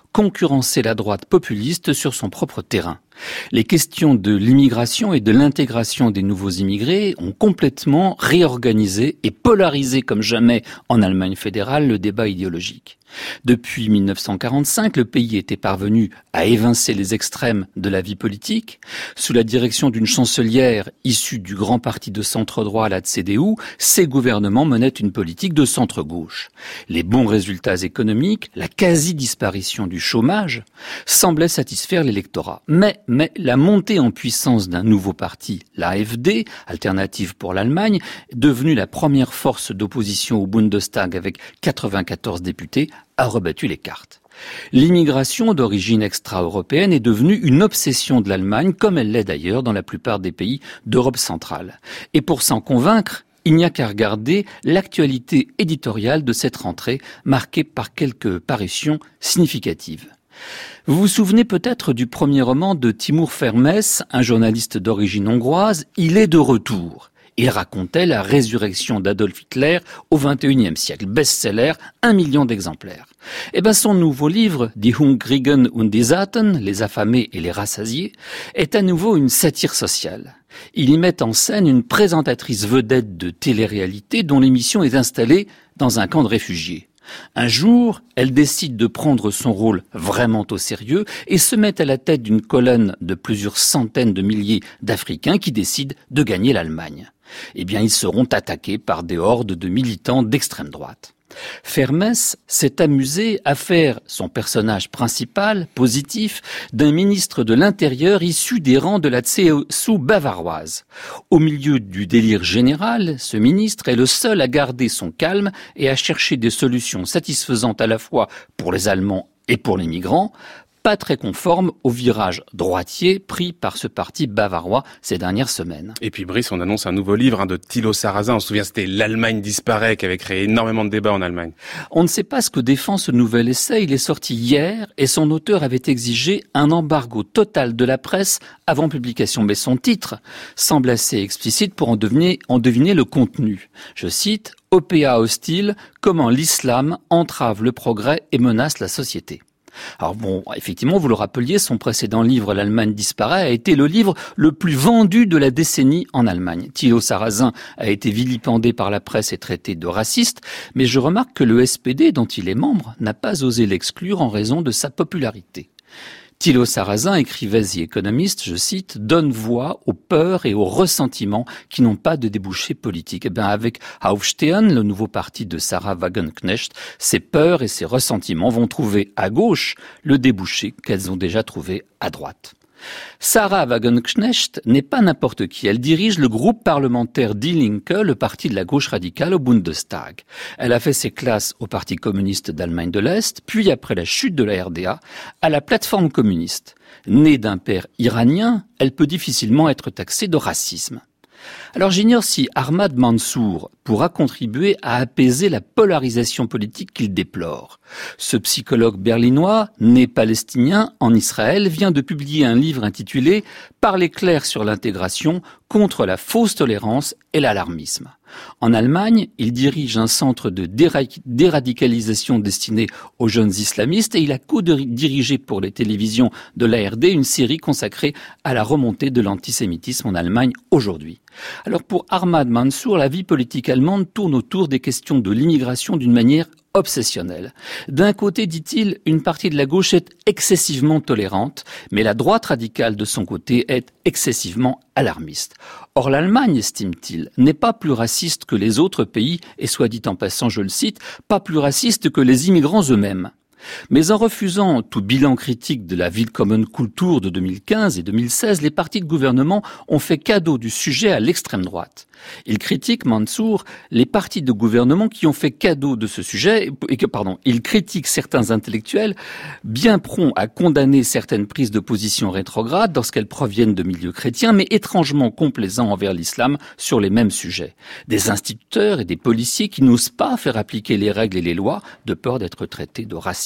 concurrencer la droite populiste sur son propre terrain. Les questions de l'immigration et de l'intégration des nouveaux immigrés ont complètement réorganisé et polarisé comme jamais en Allemagne fédérale le débat idéologique. Depuis mille neuf cent quarante-cinq, le pays était parvenu à évincer les extrêmes de la vie politique. Sous la direction d'une chancelière issue du grand parti de centre-droit, la C D U, ces gouvernements menaient une politique de centre-gauche. Les bons résultats économiques, la quasi-disparition du chômage, semblaient satisfaire l'électorat. Mais, mais la montée en puissance d'un nouveau parti, l'A F D, Alternative pour l'Allemagne, devenue la première force d'opposition au Bundestag avec quatre-vingt-quatorze députés, a rebattu les cartes. L'immigration d'origine extra-européenne est devenue une obsession de l'Allemagne, comme elle l'est d'ailleurs dans la plupart des pays d'Europe centrale. Et pour s'en convaincre, il n'y a qu'à regarder l'actualité éditoriale de cette rentrée, marquée par quelques parutions significatives. Vous vous souvenez peut-être du premier roman de Timur Fermes, un journaliste d'origine hongroise, Il est de retour. Il racontait la résurrection d'Adolf Hitler au vingt et unième siècle. Best-seller, un million d'exemplaires. Eh ben, son nouveau livre, Die Hungrigen und die Satten, Les affamés et les rassasiés, est à nouveau une satire sociale. Il y met en scène une présentatrice vedette de télé-réalité dont l'émission est installée dans un camp de réfugiés. Un jour, elle décide de prendre son rôle vraiment au sérieux et se met à la tête d'une colonne de plusieurs centaines de milliers d'Africains qui décident de gagner l'Allemagne. Eh bien, ils seront attaqués par des hordes de militants d'extrême droite. Fermes s'est amusé à faire son personnage principal, positif, d'un ministre de l'Intérieur issu des rangs de la C S U bavaroise. Au milieu du délire général, ce ministre est le seul à garder son calme et à chercher des solutions satisfaisantes à la fois pour les Allemands et pour les migrants, pas très conforme au virage droitier pris par ce parti bavarois ces dernières semaines. Et puis Brice, on annonce un nouveau livre hein, de Thilo Sarrazin. On se souvient, c'était L'Allemagne disparaît, qui avait créé énormément de débats en Allemagne. On ne sait pas ce que défend ce nouvel essai. Il est sorti hier et son auteur avait exigé un embargo total de la presse avant publication. Mais son titre semble assez explicite pour en deviner, en deviner le contenu. Je cite « O P A hostile, comment l'islam entrave le progrès et menace la société ». Alors bon, effectivement, vous le rappeliez, son précédent livre, L'Allemagne disparaît, a été le livre le plus vendu de la décennie en Allemagne. Thilo Sarrazin a été vilipendé par la presse et traité de raciste, mais je remarque que le S P D, dont il est membre, n'a pas osé l'exclure en raison de sa popularité. Thilo Sarrazin écrivait The Economist, je cite, « donne voix aux peurs et aux ressentiments qui n'ont pas de débouché politique ». Eh bien, avec Aufstehen, le nouveau parti de Sarah Wagenknecht, ces peurs et ces ressentiments vont trouver à gauche le débouché qu'elles ont déjà trouvé à droite. Sarah Wagenknecht n'est pas n'importe qui. Elle dirige le groupe parlementaire Die Linke, le parti de la gauche radicale au Bundestag. Elle a fait ses classes au Parti communiste d'Allemagne de l'Est, puis après la chute de la R D A, à la plateforme communiste. Née d'un père iranien, elle peut difficilement être taxée de racisme. Alors j'ignore si Ahmad Mansour pourra contribuer à apaiser la polarisation politique qu'il déplore. Ce psychologue berlinois, né palestinien en Israël, vient de publier un livre intitulé « Parler clair sur l'intégration contre la fausse tolérance et l'alarmisme ». En Allemagne, il dirige un centre de déradicalisation destiné aux jeunes islamistes et il a co-dirigé pour les télévisions de l'A R D une série consacrée à la remontée de l'antisémitisme en Allemagne aujourd'hui. Alors pour Ahmad Mansour, la vie politique allemande tourne autour des questions de l'immigration d'une manière obsessionnelle. D'un côté, dit-il, une partie de la gauche est excessivement tolérante, mais la droite radicale de son côté est excessivement alarmiste. Or, l'Allemagne, estime-t-il, n'est pas plus raciste que les autres pays, et soit dit en passant, je le cite, pas plus raciste que les immigrants eux-mêmes. Mais en refusant tout bilan critique de la Willkommenkultur de deux mille quinze et deux mille seize, les partis de gouvernement ont fait cadeau du sujet à l'extrême droite. Il critique, Mansour, les partis de gouvernement qui ont fait cadeau de ce sujet, et que, pardon, il critique certains intellectuels bien prompts à condamner certaines prises de position rétrogrades lorsqu'elles proviennent de milieux chrétiens, mais étrangement complaisants envers l'islam sur les mêmes sujets. Des instituteurs et des policiers qui n'osent pas faire appliquer les règles et les lois de peur d'être traités de racistes.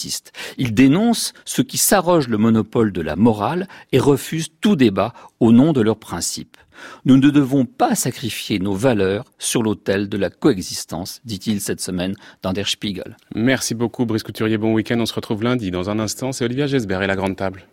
progressistes. Il dénonce ceux qui s'arrogent le monopole de la morale et refusent tout débat au nom de leurs principes. Nous ne devons pas sacrifier nos valeurs sur l'autel de la coexistence, dit-il cette semaine dans Der Spiegel. Merci beaucoup Brice Couturier, bon week-end. On se retrouve lundi dans un instant. C'est Olivia Gesbert et la Grande Table.